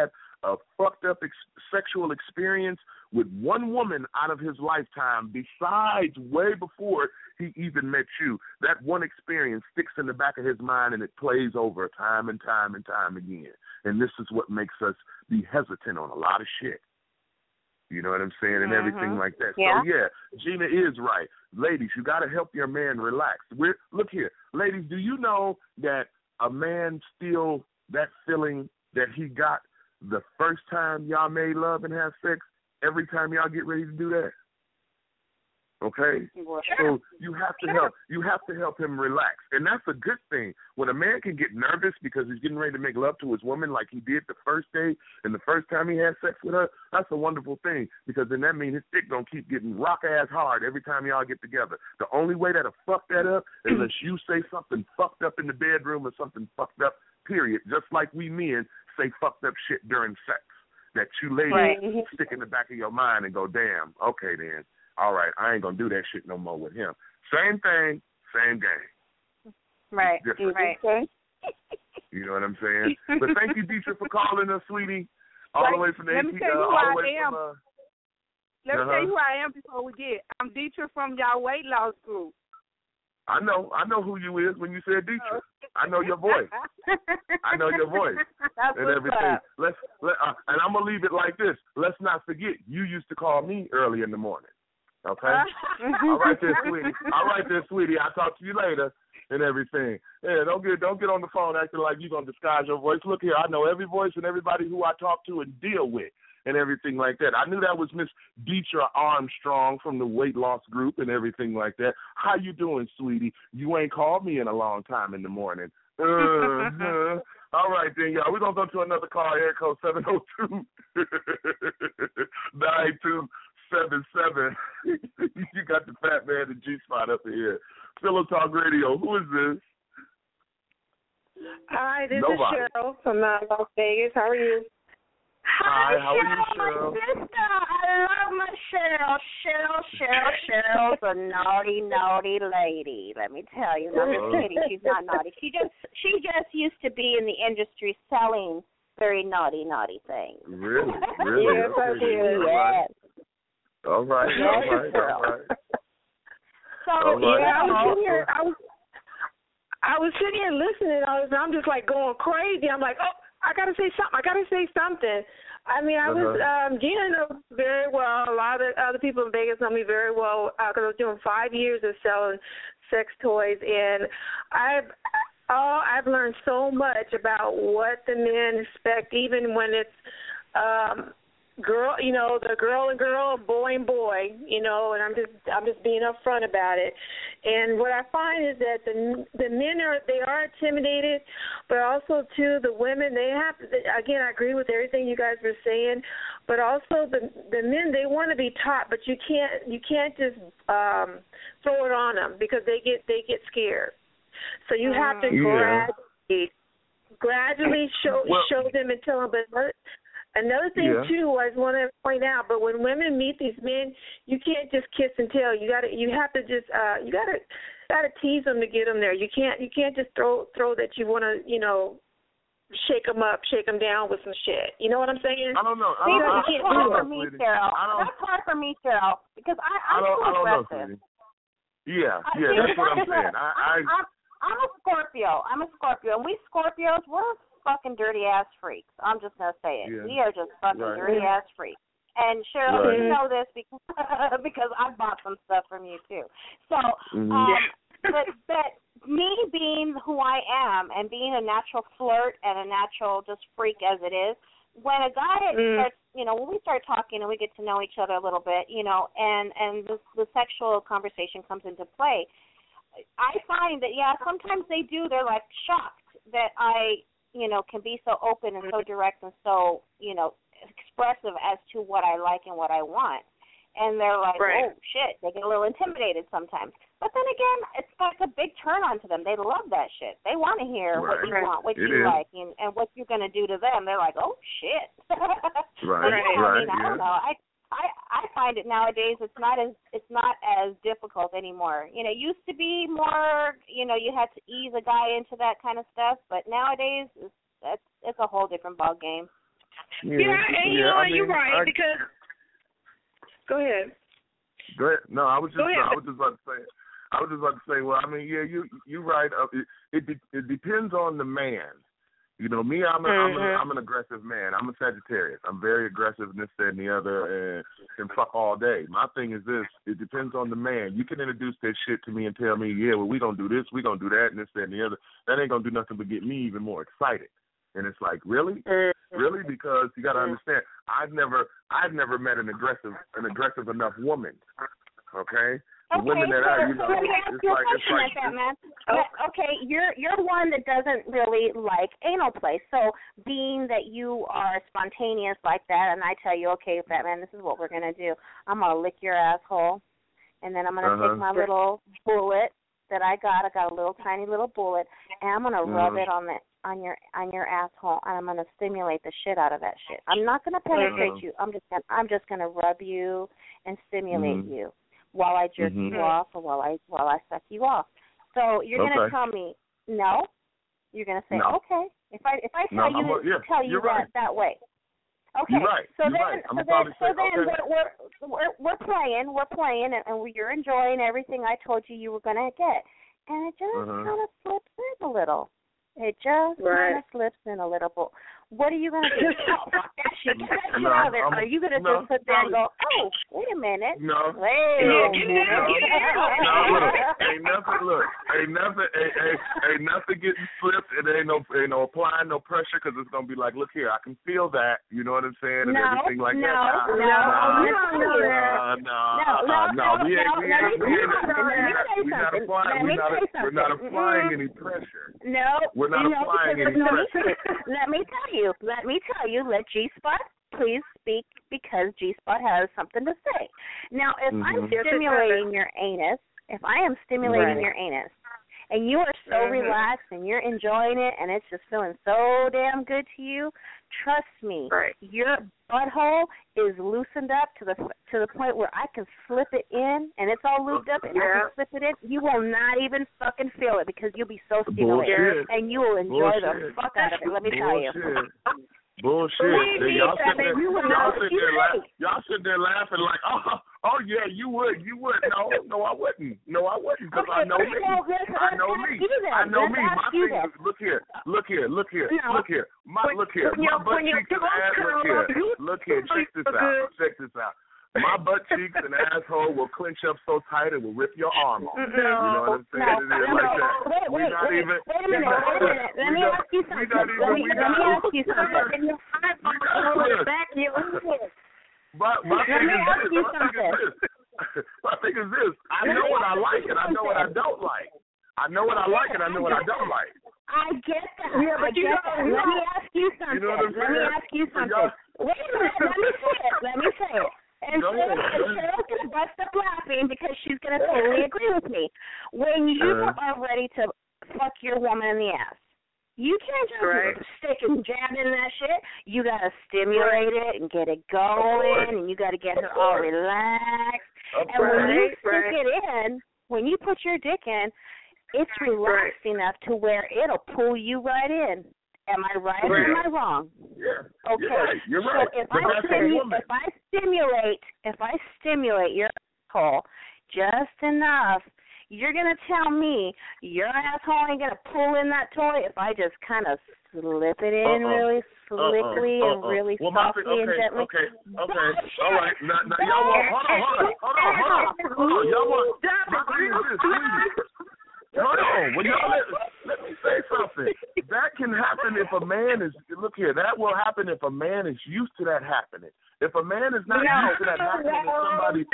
a fucked up sexual experience with one woman out of his lifetime, besides way before he even met you, that one experience sticks in the back of his mind and it plays over time and time and time again. And this is what makes us be hesitant on a lot of shit. You know what I'm saying? And everything like that. Yeah. So, yeah, Gina is right. Ladies, you got to help your man relax. Look here. Ladies, do you know that a man still, that feeling that he got the first time y'all made love and have sex, every time y'all get ready to do that? Okay? So you have to help him relax. And that's a good thing. When a man can get nervous because he's getting ready to make love to his woman like he did the first day and the first time he had sex with her, that's a wonderful thing, because then that means his dick gonna keep getting rock-ass hard every time y'all get together. The only way that'll fuck that up is unless you say something fucked up in the bedroom or something fucked up, period. Just like we men say fucked up shit during sex that you ladies stick in the back of your mind and go, damn, okay then. All right, I ain't going to do that shit no more with him. Same thing, same game. Right, right. You know what I'm saying? But thank you, Dietrich, for calling us, sweetie. All the way from the Let me tell you who I am. Let me tell you who I am before we get. I'm Dietrich from y'all weight loss group. I know who you is when you said Dietrich. I know your voice. I know your voice. That's and everything. And I'm going to leave it like this. Let's not forget, you used to call me early in the morning. Okay? All right there, sweetie. I'll talk to you later and everything. Yeah, don't get on the phone acting like you're going to disguise your voice. Look here, I know every voice and everybody who I talk to and deal with and everything like that. I knew that was Miss Dietrich Armstrong from the weight loss group and everything like that. How you doing, sweetie? You ain't called me in a long time in the morning. All right, then, y'all. We're going to go to another call, air code 702-9277. You got the fat man and G-Spot up here. Pillow Talk Radio. Who is this? Hi, this is Cheryl from Las Vegas. How are you? Hi, how are you, Cheryl? My sister. I love my Cheryl. Cheryl's a naughty lady. Let me tell you. No, I'm just kidding. She's not naughty. She just used to be in the industry selling very naughty things. Really? Yes, I did. Yes. All right. So I was sitting here listening. I'm just like going crazy. I'm like, oh, I gotta say something. I mean, I was Gina knows very well. A lot of other people in Vegas know me very well because I was doing 5 years of selling sex toys, and I've learned so much about what the men expect, even when it's girl, the girl and girl, boy and boy, and I'm just being upfront about it. And what I find is that the men are intimidated, but also too the women, they have to, again, I agree with everything you guys were saying, but also the men, they want to be taught, but you can't just throw it on them because they get scared. So you have to gradually show them and tell them. But another thing too, I want to point out. But when women meet these men, you can't just kiss and tell. You gotta tease them to get them there. You can't just throw that you want to shake them up, shake them down with some shit. You know what I'm saying? I don't know. That's hard for me, Cheryl, because I'm too aggressive. Yeah, that's what I'm saying. I'm a Scorpio. And we Scorpios, we're fucking dirty ass freaks. I'm just gonna say it. Yeah. We are just fucking dirty ass freaks. And Cheryl, you know this because I bought some stuff from you too. So, but me being who I am and being a natural flirt and a natural just freak as it is, when a guy starts, when we start talking and we get to know each other a little bit, and the sexual conversation comes into play, I find that, sometimes they're like shocked that I, can be so open and so direct and so, expressive as to what I like and what I want. And they're like, oh, shit, they get a little intimidated sometimes. But then again, it's like a big turn on to them. They love that shit. They want to hear what you want, what you like, and what you're going to do to them. They're like, oh, shit. I don't know. I find it nowadays it's not as difficult anymore. It used to be more, you had to ease a guy into that kind of stuff, but nowadays it's a whole different ball game. You're right because. Go ahead. Go ahead. No, I was just about to say. Well, I mean, yeah, you're right. It depends on the man. You know, me, I'm an aggressive man. I'm a Sagittarius. I'm very aggressive and this, that, and the other, and can fuck all day. My thing is this: it depends on the man. You can introduce that shit to me and tell me, yeah, well, we gonna do this, we gonna do that, and this, that, and the other. That ain't gonna do nothing but get me even more excited. And it's like, really? Because you got to understand, I've never met an aggressive enough woman. Okay. The women that are, you know, let me ask you a question like that, man. Okay, you're one that doesn't really like anal play. So, being that you are spontaneous like that, and I tell you, okay, Batman, this is what we're gonna do. I'm gonna lick your asshole, and then I'm gonna take my little bullet that I got a little tiny little bullet, and I'm gonna rub it on your asshole, and I'm gonna stimulate the shit out of that shit. I'm not gonna penetrate you. I'm just gonna rub you and stimulate you while I jerk you off or while I suck you off. So you're gonna tell me no. You're gonna say okay. If I tell you that way. Okay. You're right. So You're then we're playing, and you're enjoying everything I told you were gonna get, and it just kind of slips in a little. It just kind of slips in a little bit. What are you going to do? Oh, fuck that shit. Get that shit out of there. Are you going to just sit there and go, oh, wait a minute. Ain't nothing getting slipped. It ain't no applying no pressure because it's going to be like, look here, I can feel that. You know what I'm saying? And everything like that. We're not applying any pressure. No. We're not applying any pressure. Let me tell you, let G-Spot please speak because G-Spot has something to say. Now, if I'm stimulating your anus, and you are so relaxed and you're enjoying it and it's just feeling so damn good to you, trust me, your butthole is loosened up to the point where I can slip it in and it's all lubed up and I can slip it in. You will not even fucking feel it because you'll be so stimulated and you will enjoy the fuck out of it. Let me tell you. Bullshit. Y'all sit there laughing like, oh yeah, you would. No, I wouldn't. Because I know me. I know me. My thing is, look here. My butt cheeks and ass. Look here. Check this out. My butt cheeks and asshole will clench up so tight it will rip your arm off. You know what I'm saying? Wait a minute. Let me ask you something. My thing is this. I know what I like and I know what I don't like. I know what I like and I know what I don't like. I get that. Yeah, but let me ask you something. You know what I'm saying? Wait a minute. Let me say it. And Cheryl's going to bust up laughing because she's going to totally agree with me. When you are ready to fuck your woman in the ass, you can't just stick and jab in that shit. You got to stimulate it and get it going, and you got to get her all relaxed. And when you stick it in, when you put your dick in, it's relaxed enough to where it'll pull you right in. Am I right or am I wrong? Yeah. Okay. You're right. So if I stimulate your asshole just enough, you're gonna tell me your asshole ain't gonna pull in that toy if I just kind of slip it in really slickly and really softly and gently. Okay. All right. Now y'all want? Hold on. Y'all want? Hold on. Well, y'all let me say something. That can happen if a man is, look here, that will happen if a man is used to that happening. If a man is not used to that happening, somebody,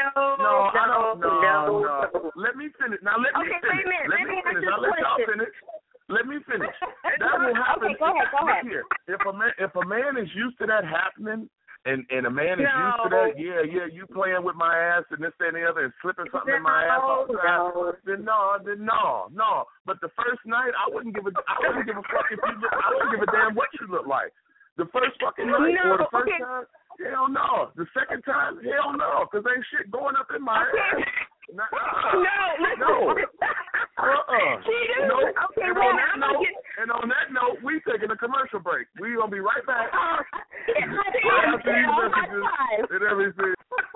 no. Let me finish. Now, let me finish. I'll let y'all finish. Let me finish. That will happen. Okay, go ahead. Here. If a man is used to that happening, and a man is used to that, you playing with my ass and this, that, and the other, and slipping something in my ass all the time. Then no. But the first night, I wouldn't give a fuck if you look. I wouldn't give a damn what you look like. The first fucking night or the first time, hell no. The second time, hell no, because ain't shit going up in my ass. No. Okay, well, And on that note, we taking a commercial break. We gonna be right back. Right after these messages and everything.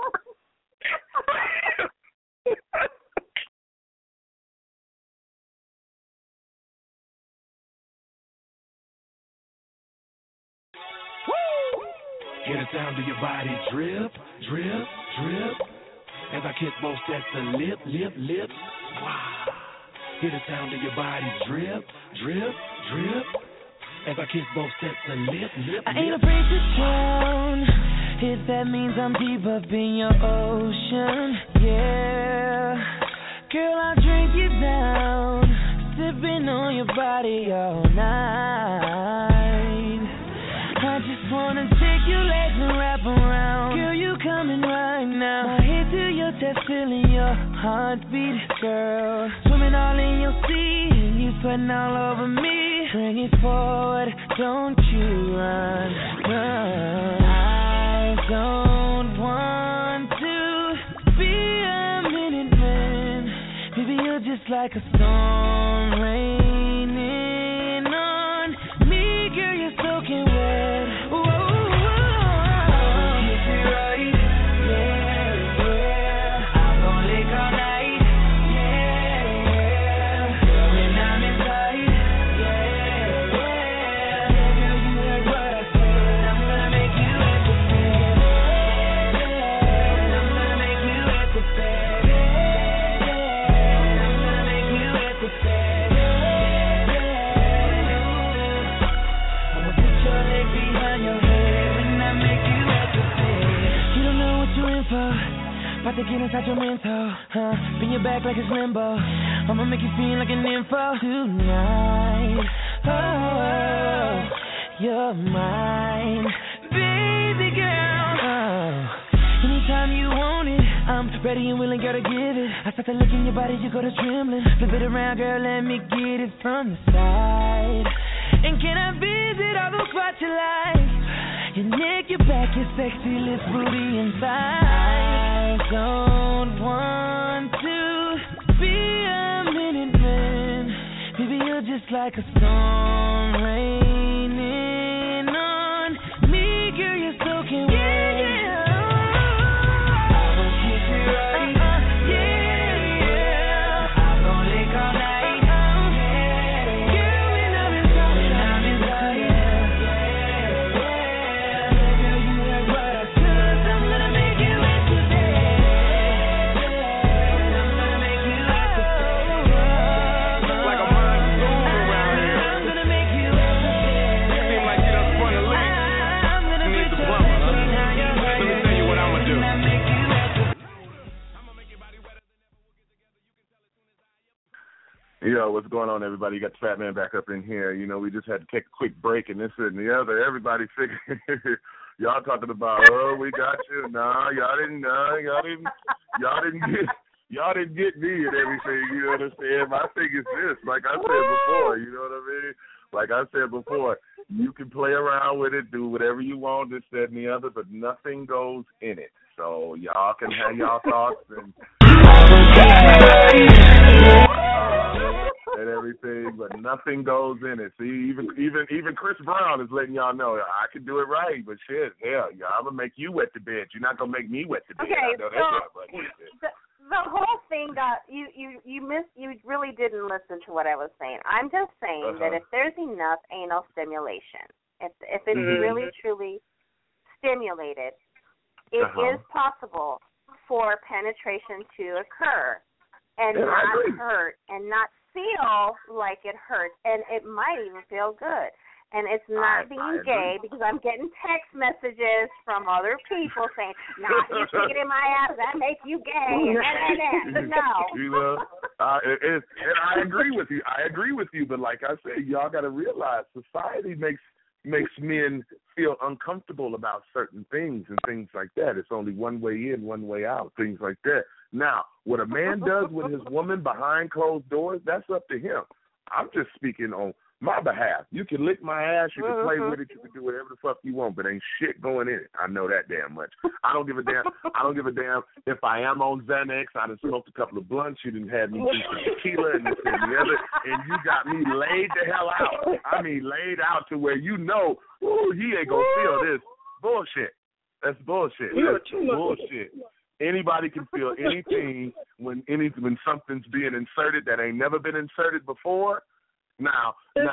Hear the sound of your body drip, drip, drip. As I kiss both sets of lip. Wow. Hear the sound of your body drip, drip, drip. As I kiss both sets of lip. I ain't afraid to drown if that means I'm deep up in your ocean. Yeah. Girl, I'll drink you down, sipping on your body all night. I just wanna take your legs and wrap around. Girl, you coming right now. My head to your chest, feeling your heartbeat, girl. Swimming all in your sea, and you sweating all over me. Bring it forward, don't you run. I don't want to be a minute man. Baby, you're just like a storm raining on me. Girl, you're soaking wet. About to get inside your mental, bend your back like it's limbo. I'ma make you feel like an info tonight. Oh, you're mine, baby girl. Oh, anytime you want it, I'm ready and willing, girl, to give it. I start to look in your body, you go to trembling. Flip it around, girl, let me get it from the side. And can I visit all those spots you like? Your neck, your back, your sexy lips, booty inside. I don't want to be a minute man. Baby, you're just like a storm raining on me. Girl, you're soaking wet. Yo, what's going on, everybody? You got the Fat Man back up in here. You know, we just had to take a quick break and this and the other. Everybody figured y'all talking about, oh, we got you. Nah, y'all didn't get me and everything. You know what I'm saying? My thing is this, like I said before. You know what I mean? Like I said before, you can play around with it, do whatever you want, this, that, and the other, but nothing goes in it. So y'all can have y'all thoughts and everything, but nothing goes in it. See, even Chris Brown is letting y'all know I can do it right, but shit, hell, I'm gonna make you wet the bed. You're not gonna make me wet the bed. Okay, I know so the whole thing that you really didn't listen to what I was saying. I'm just saying that if there's enough anal stimulation, if it's really truly stimulated, it is possible for penetration to occur and not hurt and not feel like it hurts, and it might even feel good. And it's not being gay, because I'm getting text messages from other people saying, "Nah, you stick it in my ass, that makes you gay." And no. You know, and I agree with you. But like I said, y'all got to realize society makes men feel uncomfortable about certain things and things like that. It's only one way in, one way out, things like that. Now, what a man does with his woman behind closed doors, that's up to him. I'm just speaking on my behalf. You can lick my ass, you can play with it, you can do whatever the fuck you want, but ain't shit going in it. I know that damn much. I don't give a damn. I don't give a damn if I am on Xanax. I done smoked a couple of blunts. You didn't have me drink some tequila and this and the other, and you got me laid the hell out. I mean, laid out to where you know, ooh, he ain't gonna feel this bullshit. That's bullshit. That's bullshit. Anybody can feel anything when something's being inserted that ain't never been inserted before. Now, you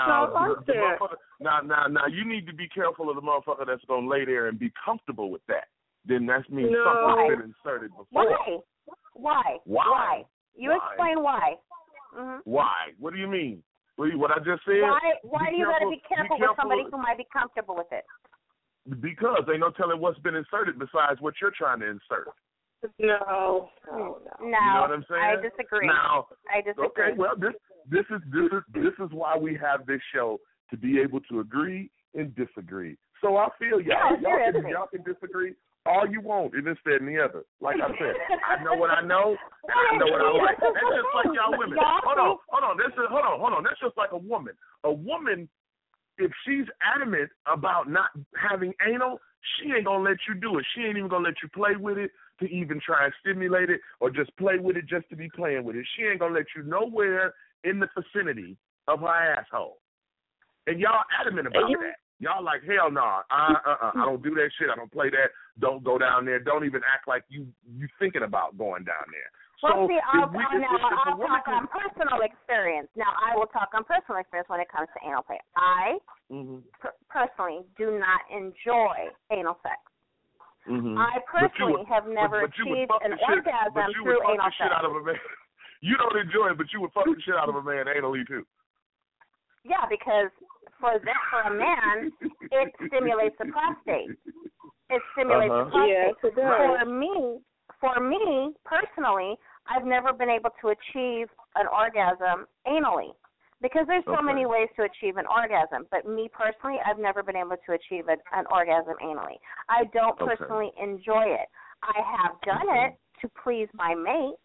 need to be careful of the motherfucker that's gonna lay there and be comfortable with that. Then that means something's been inserted before. Why? You explain why. Why? What do you mean? What I just said? Why do you got to be careful with somebody who might be comfortable with it? Because they no telling what's been inserted besides what you're trying to insert. No. You know what I'm saying? I disagree. Okay, well, this is why we have this show, to be able to agree and disagree. So I feel y'all can disagree all you want in this, that, and the other. Like I said, I know what I know, and I know what I like. That's just like y'all women. Hold on. That's just like a woman. A woman, if she's adamant about not having anal, she ain't gonna let you do it. She ain't even gonna let you play with it, to even try and stimulate it, or just play with it just to be playing with it. She ain't gonna let you nowhere in the vicinity of her asshole. And y'all adamant about that. Y'all like, hell no, I don't do that shit. I don't play that. Don't go down there. Don't even act like you thinking about going down there. Well, see, I'll talk on personal experience. Now, I will talk on personal experience when it comes to anal play. I personally do not enjoy anal sex. I personally have never achieved an orgasm through anal sex. You don't enjoy it, but you would fuck the shit out of a man anally too. Yeah, because for a man, it stimulates the prostate. It stimulates the prostate. Yes, it does. For me personally, I've never been able to achieve an orgasm anally. Because there's so many ways to achieve an orgasm, but me personally, I've never been able to achieve an orgasm anally. I don't personally enjoy it. I have done it to please my mate,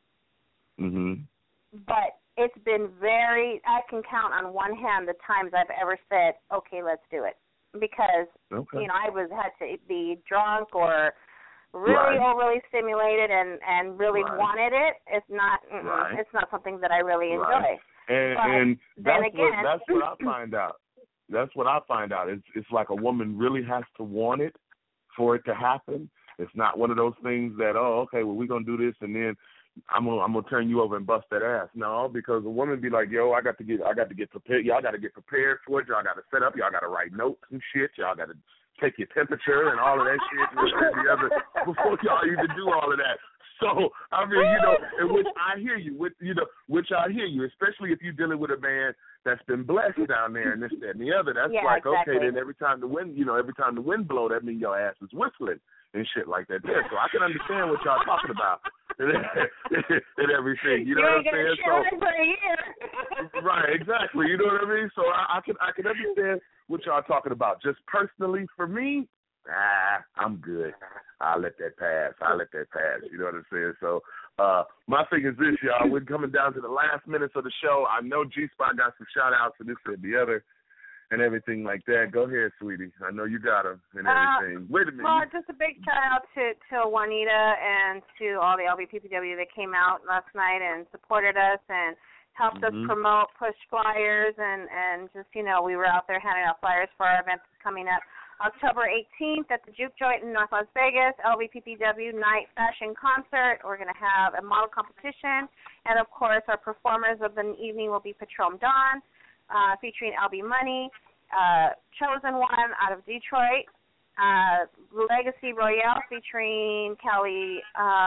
but it's been I can count on one hand the times I've ever said, okay, let's do it. Because, I had to be drunk or really overly stimulated and really wanted it. It's not something that I really enjoy. And that's what I find out. That's what I find out. It's like a woman really has to want it for it to happen. It's not one of those things that, we're gonna do this and then I'm gonna turn you over and bust that ass. No, because a woman be like, yo, I got to get prepared. Y'all got to get prepared for it. Y'all got to set up. Y'all got to write notes and shit. Y'all got to take your temperature and all of that shit and the other before y'all even do all of that. So, I mean, and which I hear you, especially if you're dealing with a man that's been blessed down there and this, that, and the other. That's okay, then every time the wind blow, that means your ass is whistling and shit like that there. So I can understand what y'all talking about and everything. You know what I'm saying? So, right, exactly. You know what I mean? So I can understand what y'all talking about. Just personally, for me, I'm good. I'll let that pass. You know what I'm saying? So my thing is this, y'all. We're coming down to the last minutes of the show. I know G-Spot got some shout-outs for this and the other and everything like that. Go ahead, sweetie. I know you got them and everything. Wait a minute. Well, just a big shout-out to Juanita and to all the LBPPW that came out last night and supported us and helped us promote, push flyers, and just, we were out there handing out flyers for our event that's coming up October 18th at the Juke Joint in North Las Vegas, LBPPW Night Fashion Concert. We're going to have a model competition, and, of course, our performers of the evening will be Patron Dawn, featuring LB Money, Chosen One out of Detroit, Legacy Royale featuring Kelly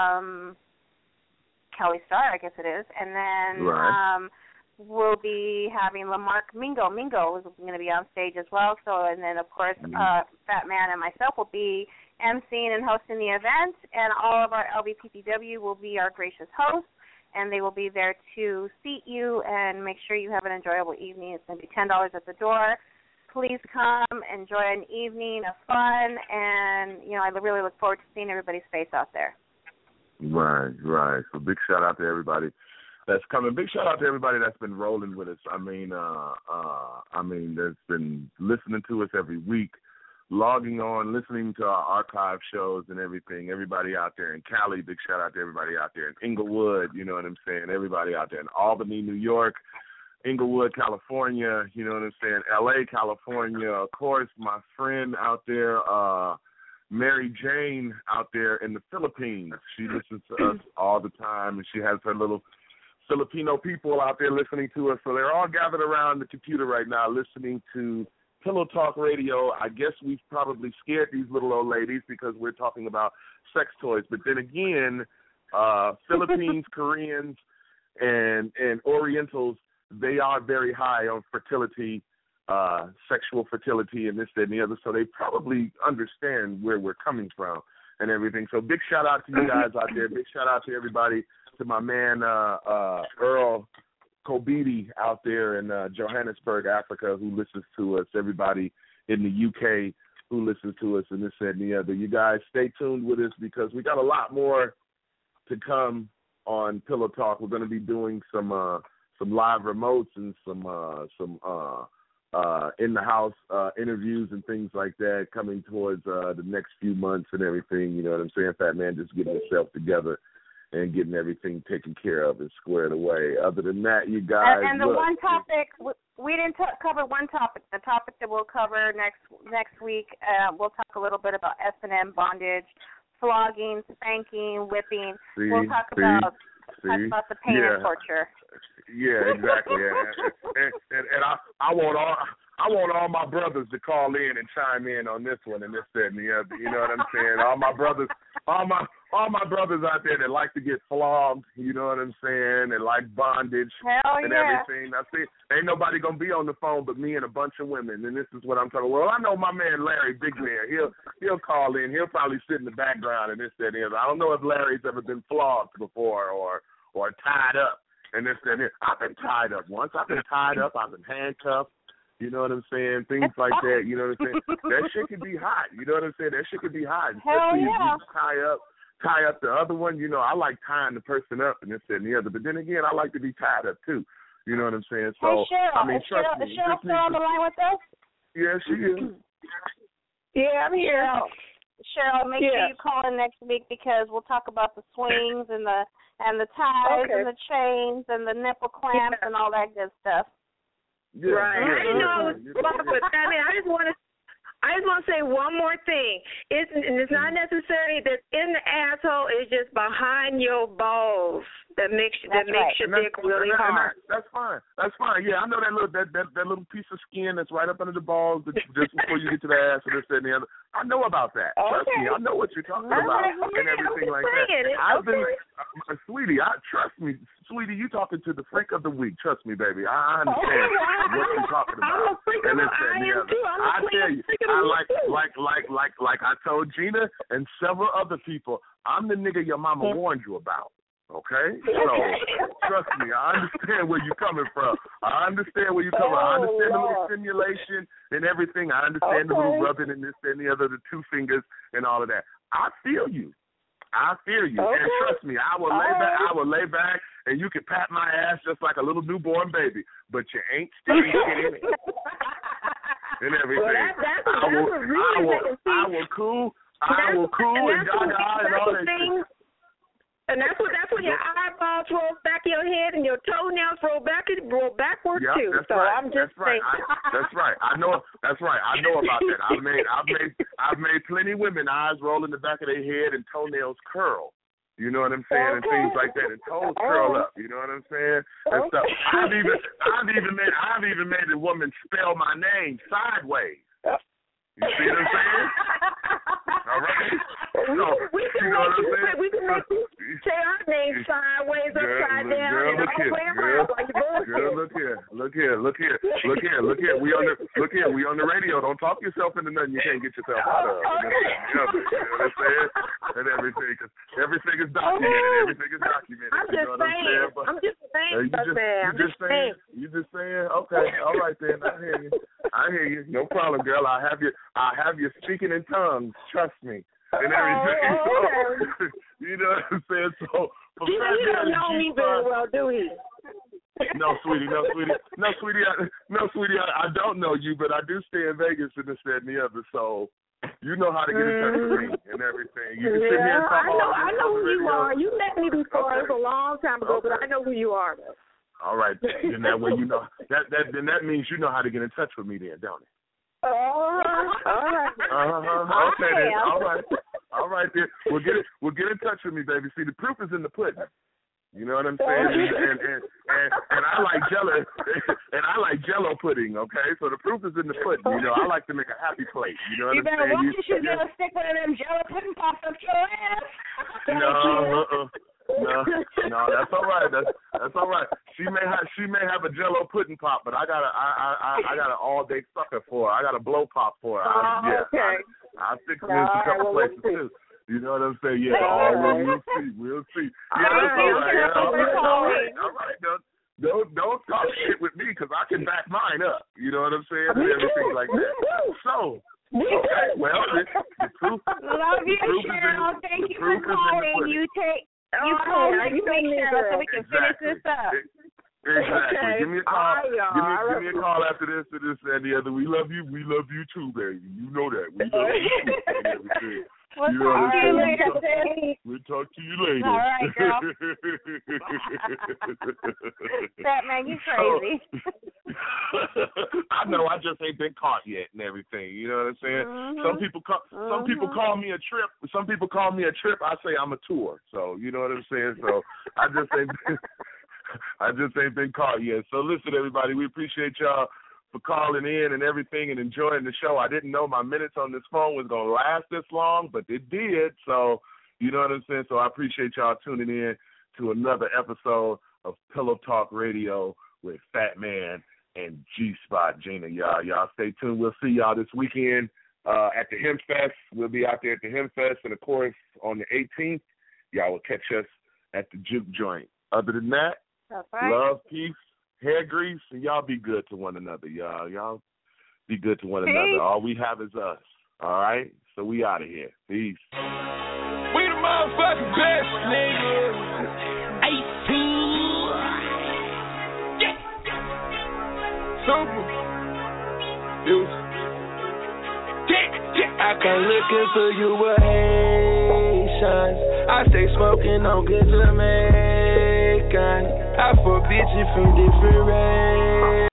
Star, I guess it is, and then we'll be having Lamarck Mingo. Mingo is going to be on stage as well. So, and then, of course, Fat Man and myself will be emceeing and hosting the event, and all of our LBPPW will be our gracious hosts, and they will be there to seat you and make sure you have an enjoyable evening. It's going to be $10 at the door. Please come, enjoy an evening of fun, and, I really look forward to seeing everybody's face out there. Right. So big shout out to everybody. that's coming. Big shout out to everybody that's been rolling with us. I mean, that's been listening to us every week, logging on, listening to our archive shows and everything. Everybody out there in Cali, big shout out to everybody out there in Inglewood, you know what I'm saying? Everybody out there in Albany, New York, Inglewood, California, you know what I'm saying? LA, California, of course, my friend out there, Mary Jane out there in the Philippines. She listens to us all the time, and she has her little Filipino people out there listening to us. So they're all gathered around the computer right now listening to Pillow Talk Radio. I guess we've probably scared these little old ladies because we're talking about sex toys. But then again, Philippines, Koreans, and Orientals, they are very high on fertility, sexual fertility, and this, that, and the other. So they probably understand where we're coming from and everything. So big shout out to you guys out there. Big shout out to everybody, to my man Earl Kobiti out there in Johannesburg, Africa, who listens to us, everybody in the UK who listens to us, and this, that, and the other. You guys stay tuned with us because we got a lot more to come on Pillow Talk. We're going to be doing some live remotes and some in-the-house interviews and things like that coming towards the next few months and everything. You know what I'm saying? Fat Man just getting himself together and getting everything taken care of and squared away. Other than that, you guys... And the one topic, we didn't cover one topic. The topic that we'll cover next week, we'll talk a little bit about S&M, bondage, flogging, spanking, whipping. We'll talk about the pain and torture. Yeah, exactly. and I want all my brothers to call in and chime in on this one and this, that, and the other. You know what I'm saying? All my brothers out there that like to get flogged. You know what I'm saying? And like bondage and everything. I see, ain't nobody gonna be on the phone but me and a bunch of women. And this is what I'm talking. Well, I know my man Larry, Big Man. He'll call in. He'll probably sit in the background and this, that, and the other. I don't know if Larry's ever been flogged before or tied up. And this, that, and the other. I've been tied up once. I've been tied up. I've been handcuffed. You know what I'm saying? Things like that. You know what I'm saying? That shit can be hot. You know what I'm saying? That shit can be hot. Hell yeah. If you tie up the other one. You know, I like tying the person up and this, that, and the other. But then again, I like to be tied up too. You know what I'm saying? So, hey, Cheryl, I mean, is Cheryl still on the line with us? Yeah, she is. Yeah, I'm here. Cheryl, make sure you call in next week because we'll talk about the swings and the ties and the chains and the nipple clamps and all that good stuff. Yeah, right. I didn't know it was fun, but I mean, I just want to say one more thing. It's not necessary that in the asshole. It's just behind your balls that makes your dick really hard. That's fine. Yeah, I know that little piece of skin that's right up under the balls just before you get to the ass and this, that, and the other. I know about that. Trust me, I know what you're talking about and everything like that. I've been, sweetie, trust me, sweetie, you talking to the freak of the week. Trust me, baby. I understand what you're talking about. I'm a freak of the week. I tell you, like I told Gina and several other people, I'm the nigga your mama warned you about. Okay? So, trust me, I understand where you're coming from. I understand where you're coming from. I understand the little stimulation and everything. I understand the little rubbing and this and the other, the two fingers and all of that. I feel you. And trust me, I will lay back and you can pat my ass just like a little newborn baby, but you ain't sticking it in it. And everything. I will cool and gaga and all that shit. And that's when your eyeballs roll back in your head and your toenails roll backwards too. That's so right. I'm just saying. That's right. I know. That's right. I know about that. I've made plenty of women eyes roll in the back of their head and toenails curl. You know what I'm saying? And things like that. And toes curl up. You know what I'm saying? And stuff. I've even made a woman spell my name sideways. You see what I'm saying? All right. We can make you say our name sideways, upside down, and all the way around like Girl, look here. We on the radio. Don't talk yourself into nothing you can't get yourself out of. You know what I'm saying? And everything, because everything is documented. I'm just saying. You just saying? Okay. All right then. I hear you. No problem, girl. I have you speaking in tongues. Trust me. And everything. You know what I'm saying? So He don't know me very well, do he? No, sweetie, I don't know you, but I do stay in Vegas and this, that, and the other, so you know how to get in touch with me and everything. You can sit here and talk I know who you are. You met me before. It was a long time ago, but I know who you are. All right, then that way you know that means you know how to get in touch with me then, don't it? All right. Okay then. All right then. We'll get in touch with me, baby. See, the proof is in the pudding. You know what I'm saying? And I like Jello, and I like Jello pudding. Okay, so the proof is in the pudding. You know, I like to make a happy plate. You know what I'm saying? You better watch. You should get a stick one of them Jello pudding pops up your ass. No, that's all right. That's all right. She may have a Jello pudding pop, but I got an all day sucker for her. I got a blow pop for her. Okay. I'll fix this a couple places too. You know what I'm saying? Yeah. We'll see. Yeah, that's all right. All right. Don't talk shit with me because I can back mine up. You know what I'm saying? And everything like that. So. Okay. Well, the proof. Love you, Cheryl. Thank you for calling. You call me to make sure so we can finish this up. Exactly. Okay. Give me a call. Give me a call after this and the other. We love you too, baby. You know that. We love you too. We'll talk to you later. We'll talk to you later. All right, girl. Fat man, you crazy. I know. I just ain't been caught yet and everything. You know what I'm saying? Mm-hmm. Some people call me a trip. Some people call me a trip. I say I'm a tour. So you know what I'm saying? So I just ain't been caught yet. So listen, everybody, we appreciate y'all for calling in and everything and enjoying the show. I didn't know my minutes on this phone was going to last this long, but it did. So, you know what I'm saying? So I appreciate y'all tuning in to another episode of Pillow Talk Radio with Fat Man and G-Spot Gina. Y'all stay tuned. We'll see y'all this weekend at the Hemp Fest. We'll be out there at the Hemp Fest, and, of course, on the 18th, y'all will catch us at the Juke Joint. Other than that, right. Love, peace, hair grease, and y'all be good to one another, y'all. Y'all be good to one another. All we have is us, all right? So we out of here. Peace. We the motherfucking best, nigga. 18. Yeah. Super. Deuce. I can look into you with Haitians. I stay smoking on good Jamaican. I fuck bitches from different races.